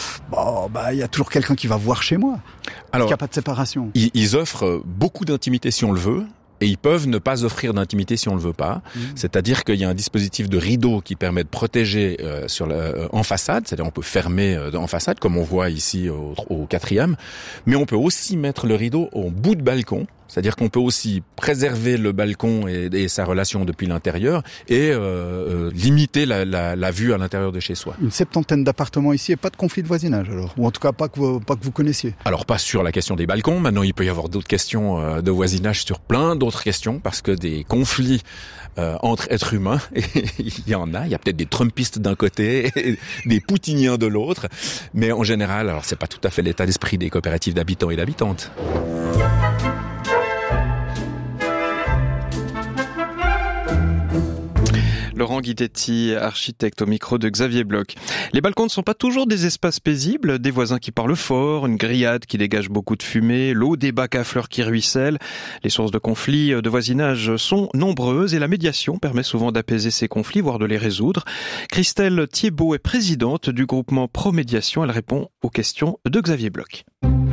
il y a toujours quelqu'un qui va voir chez moi. Alors, il n'y a pas de séparation. Ils offrent beaucoup d'intimité si on le veut. Et ils peuvent ne pas offrir d'intimité si on le veut pas. C'est-à-dire qu'il y a un dispositif de rideau qui permet de protéger en façade, c'est-à-dire on peut fermer en façade, comme on voit ici au 4e, mais on peut aussi mettre le rideau au bout de balcon. C'est-à-dire qu'on peut aussi préserver le balcon et sa relation depuis l'intérieur et limiter la vue à l'intérieur de chez soi. Une 70aine d'appartements ici et pas de conflit de voisinage alors, ou en tout cas pas que vous connaissiez. Alors pas sur la question des balcons. Maintenant il peut y avoir d'autres questions de voisinage sur plein d'autres questions parce que des conflits entre êtres humains, il y en a. Il y a peut-être des trumpistes d'un côté, et des poutiniens de l'autre, mais en général, alors c'est pas tout à fait l'état d'esprit des coopératives d'habitants et d'habitantes. Laurent Guidetti, architecte au micro de Xavier Bloch. Les balcons ne sont pas toujours des espaces paisibles, des voisins qui parlent fort, une grillade qui dégage beaucoup de fumée, l'eau des bacs à fleurs qui ruissellent. Les sources de conflits de voisinage sont nombreuses et la médiation permet souvent d'apaiser ces conflits, voire de les résoudre. Christelle Thiebaud est présidente du groupement Promédiation. Elle répond aux questions de Xavier Bloch.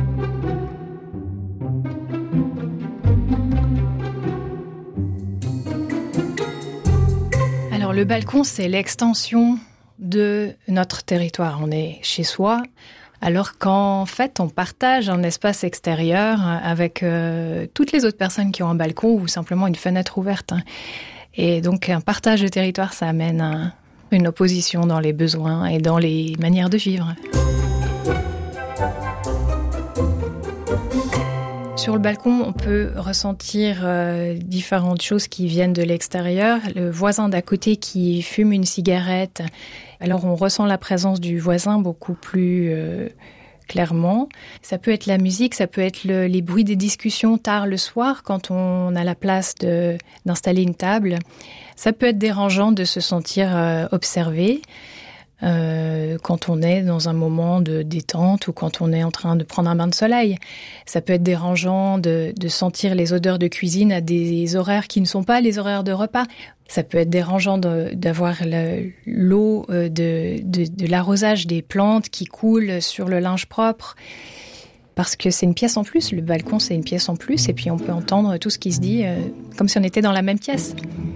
Alors le balcon, c'est l'extension de notre territoire. On est chez soi, alors qu'en fait, on partage un espace extérieur avec toutes les autres personnes qui ont un balcon ou simplement une fenêtre ouverte. Et donc un partage de territoire, ça amène à une opposition dans les besoins et dans les manières de vivre. Sur le balcon, on peut ressentir différentes choses qui viennent de l'extérieur. Le voisin d'à côté qui fume une cigarette, alors on ressent la présence du voisin beaucoup plus clairement. Ça peut être la musique, ça peut être les bruits des discussions tard le soir quand on a la place d'installer une table. Ça peut être dérangeant de se sentir observé. Quand on est dans un moment de détente ou quand on est en train de prendre un bain de soleil. Ça peut être dérangeant de sentir les odeurs de cuisine à des horaires qui ne sont pas les horaires de repas. Ça peut être dérangeant d'avoir l'eau de l'arrosage des plantes qui coule sur le linge propre. Parce que c'est une pièce en plus, le balcon c'est une pièce en plus et puis on peut entendre tout ce qui se dit comme si on était dans la même pièce.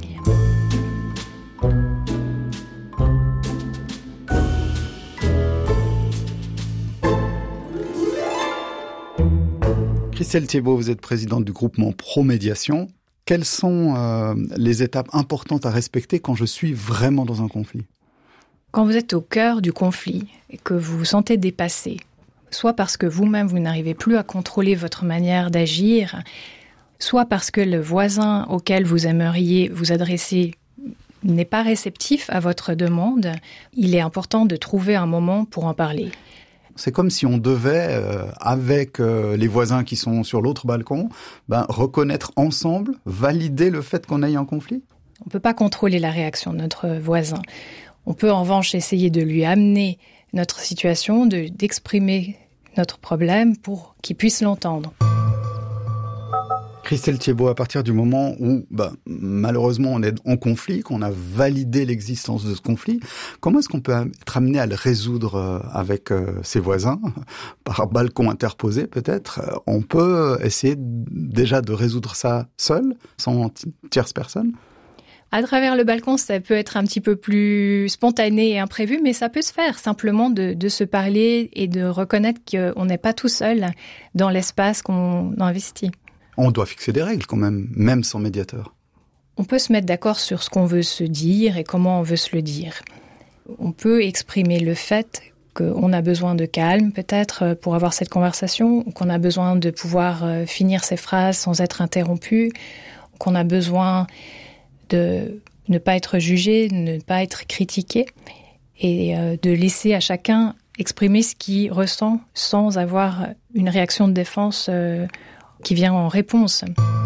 Christelle Thiebaud, vous êtes présidente du groupement Promédiation. Quelles sont les étapes importantes à respecter quand je suis vraiment dans un conflit ? Quand vous êtes au cœur du conflit et que vous vous sentez dépassé, soit parce que vous-même vous n'arrivez plus à contrôler votre manière d'agir, soit parce que le voisin auquel vous aimeriez vous adresser n'est pas réceptif à votre demande, il est important de trouver un moment pour en parler. C'est comme si on devait, avec les voisins qui sont sur l'autre balcon, reconnaître ensemble, valider le fait qu'on ait un conflit. On ne peut pas contrôler la réaction de notre voisin. On peut en revanche essayer de lui amener notre situation, d'exprimer notre problème pour qu'il puisse l'entendre. Christelle Thiébaut, à partir du moment où, malheureusement, on est en conflit, qu'on a validé l'existence de ce conflit, comment est-ce qu'on peut être amené à le résoudre avec ses voisins, par balcon interposé peut-être? On peut essayer déjà de résoudre ça seul, sans tierce personne? À travers le balcon, ça peut être un petit peu plus spontané et imprévu, mais ça peut se faire simplement de se parler et de reconnaître qu'on n'est pas tout seul dans l'espace qu'on investit. On doit fixer des règles quand même sans médiateur. On peut se mettre d'accord sur ce qu'on veut se dire et comment on veut se le dire. On peut exprimer le fait qu'on a besoin de calme peut-être pour avoir cette conversation, qu'on a besoin de pouvoir finir ses phrases sans être interrompu, qu'on a besoin de ne pas être jugé, de ne pas être critiqué et de laisser à chacun exprimer ce qu'il ressent sans avoir une réaction de défense qui vient en réponse.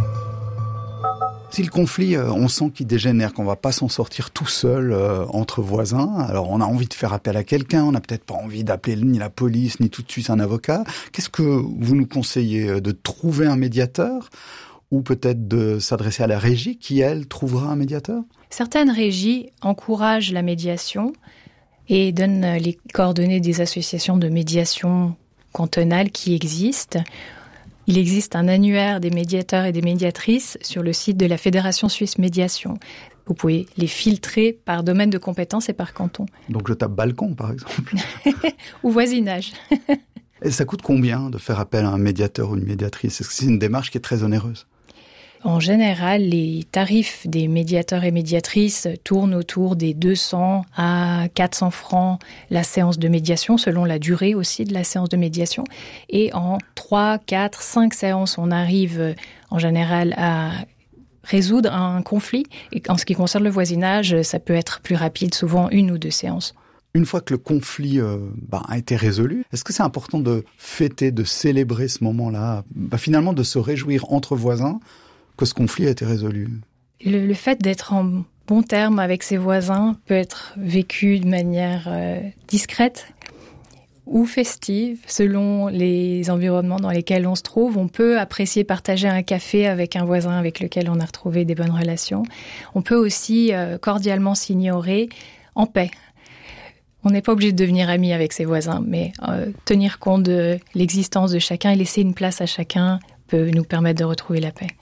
Si le conflit, on sent qu'il dégénère, qu'on va pas s'en sortir tout seul entre voisins, alors on a envie de faire appel à quelqu'un, on n'a peut-être pas envie d'appeler ni la police, ni tout de suite un avocat. Qu'est-ce que vous nous conseillez? De trouver un médiateur ou peut-être de s'adresser à la régie qui, elle, trouvera un médiateur? Certaines régies encouragent la médiation et donnent les coordonnées des associations de médiation cantonales qui existent. Il existe un annuaire des médiateurs et des médiatrices sur le site de la Fédération Suisse Médiation. Vous pouvez les filtrer par domaine de compétences et par canton. Donc je tape balcon, par exemple. Ou voisinage. Et ça coûte combien de faire appel à un médiateur ou une médiatrice? Est-ce que c'est une démarche qui est très onéreuse? En général, les tarifs des médiateurs et médiatrices tournent autour des 200 à 400 francs la séance de médiation, selon la durée aussi de la séance de médiation. Et en 3, 4, 5 séances, on arrive en général à résoudre un conflit. Et en ce qui concerne le voisinage, ça peut être plus rapide, souvent 1 ou 2 séances. Une fois que le conflit a été résolu, est-ce que c'est important de fêter, de célébrer ce moment-là, finalement de se réjouir entre voisins que ce conflit a été résolu? Le fait d'être en bon terme avec ses voisins peut être vécu de manière discrète ou festive, selon les environnements dans lesquels on se trouve. On peut apprécier partager un café avec un voisin avec lequel on a retrouvé des bonnes relations. On peut aussi cordialement s'ignorer en paix. On n'est pas obligé de devenir ami avec ses voisins, mais tenir compte de l'existence de chacun et laisser une place à chacun peut nous permettre de retrouver la paix.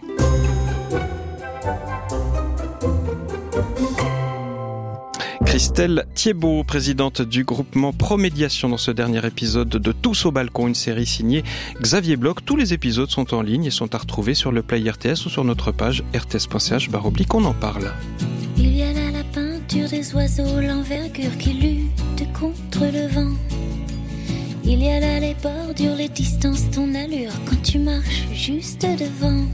Christelle Thiébaut, présidente du groupement Promédiation, dans ce dernier épisode de Tous au balcon, une série signée Xavier Bloch. Tous les épisodes sont en ligne et sont à retrouver sur le Play RTS ou sur notre page rts.ch/on en parle. Il y a là la peinture des oiseaux, l'envergure qui lutte contre le vent. Il y a là les bordures, les distances, ton allure quand tu marches juste devant.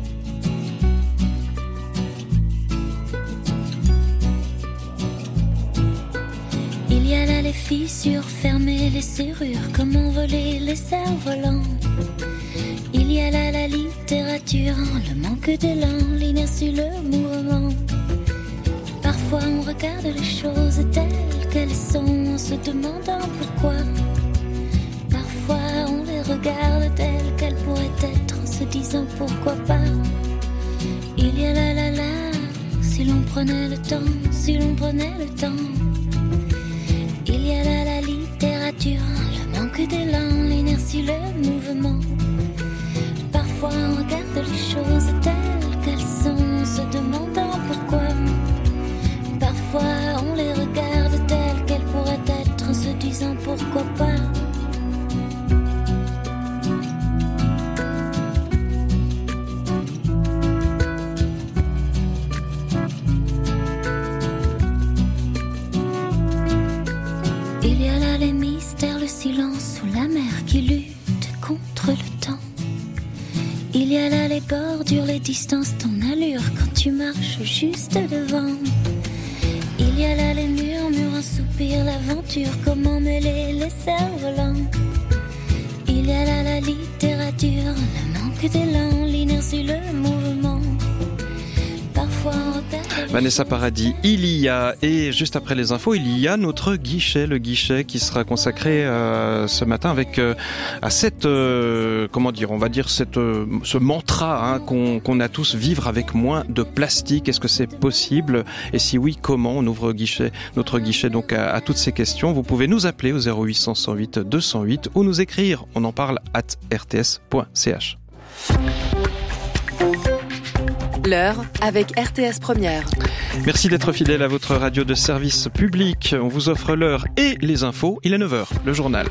Il y a là les fissures fermées, les serrures, comment voler les cerfs-volants. Il y a là la littérature, le manque d'élan, l'inertie, le mouvement. Parfois on regarde les choses telles qu'elles sont en se demandant pourquoi. Parfois on les regarde telles qu'elles pourraient être en se disant pourquoi pas. Il y a là, si l'on prenait le temps, si l'on prenait le temps. Il y a là la littérature, le manque d'élan, l'inertie, le mouvement. Parfois on regarde les choses telles qu'elles sont en se demandant pourquoi. Parfois on les regarde telles qu'elles pourraient être en se disant pourquoi pas. silence sous la mer qui lutte contre le temps. Il y a là les bordures, les distances, ton allure quand tu marches juste devant. Il y a là les murmures, un soupir, l'aventure, comment mêler les cerfs-volants. Il y a là la littérature, le manque d'élan, l'inertie, le mouvement. Parfois on repère... Vanessa Paradis, il y a, et juste après les infos, il y a notre guichet, le guichet qui sera consacré ce matin avec à cette, comment dire, on va dire ce mantra qu'on a tous, vivre avec moins de plastique. Est-ce que c'est possible? Et si oui, comment? On ouvre notre guichet donc à toutes ces questions. Vous pouvez nous appeler au 0800 108 208 ou nous écrire. On en parle @rts.ch. L'heure avec RTS Première. Merci d'être fidèle à votre radio de service public. On vous offre l'heure et les infos. Il est 9h, le journal.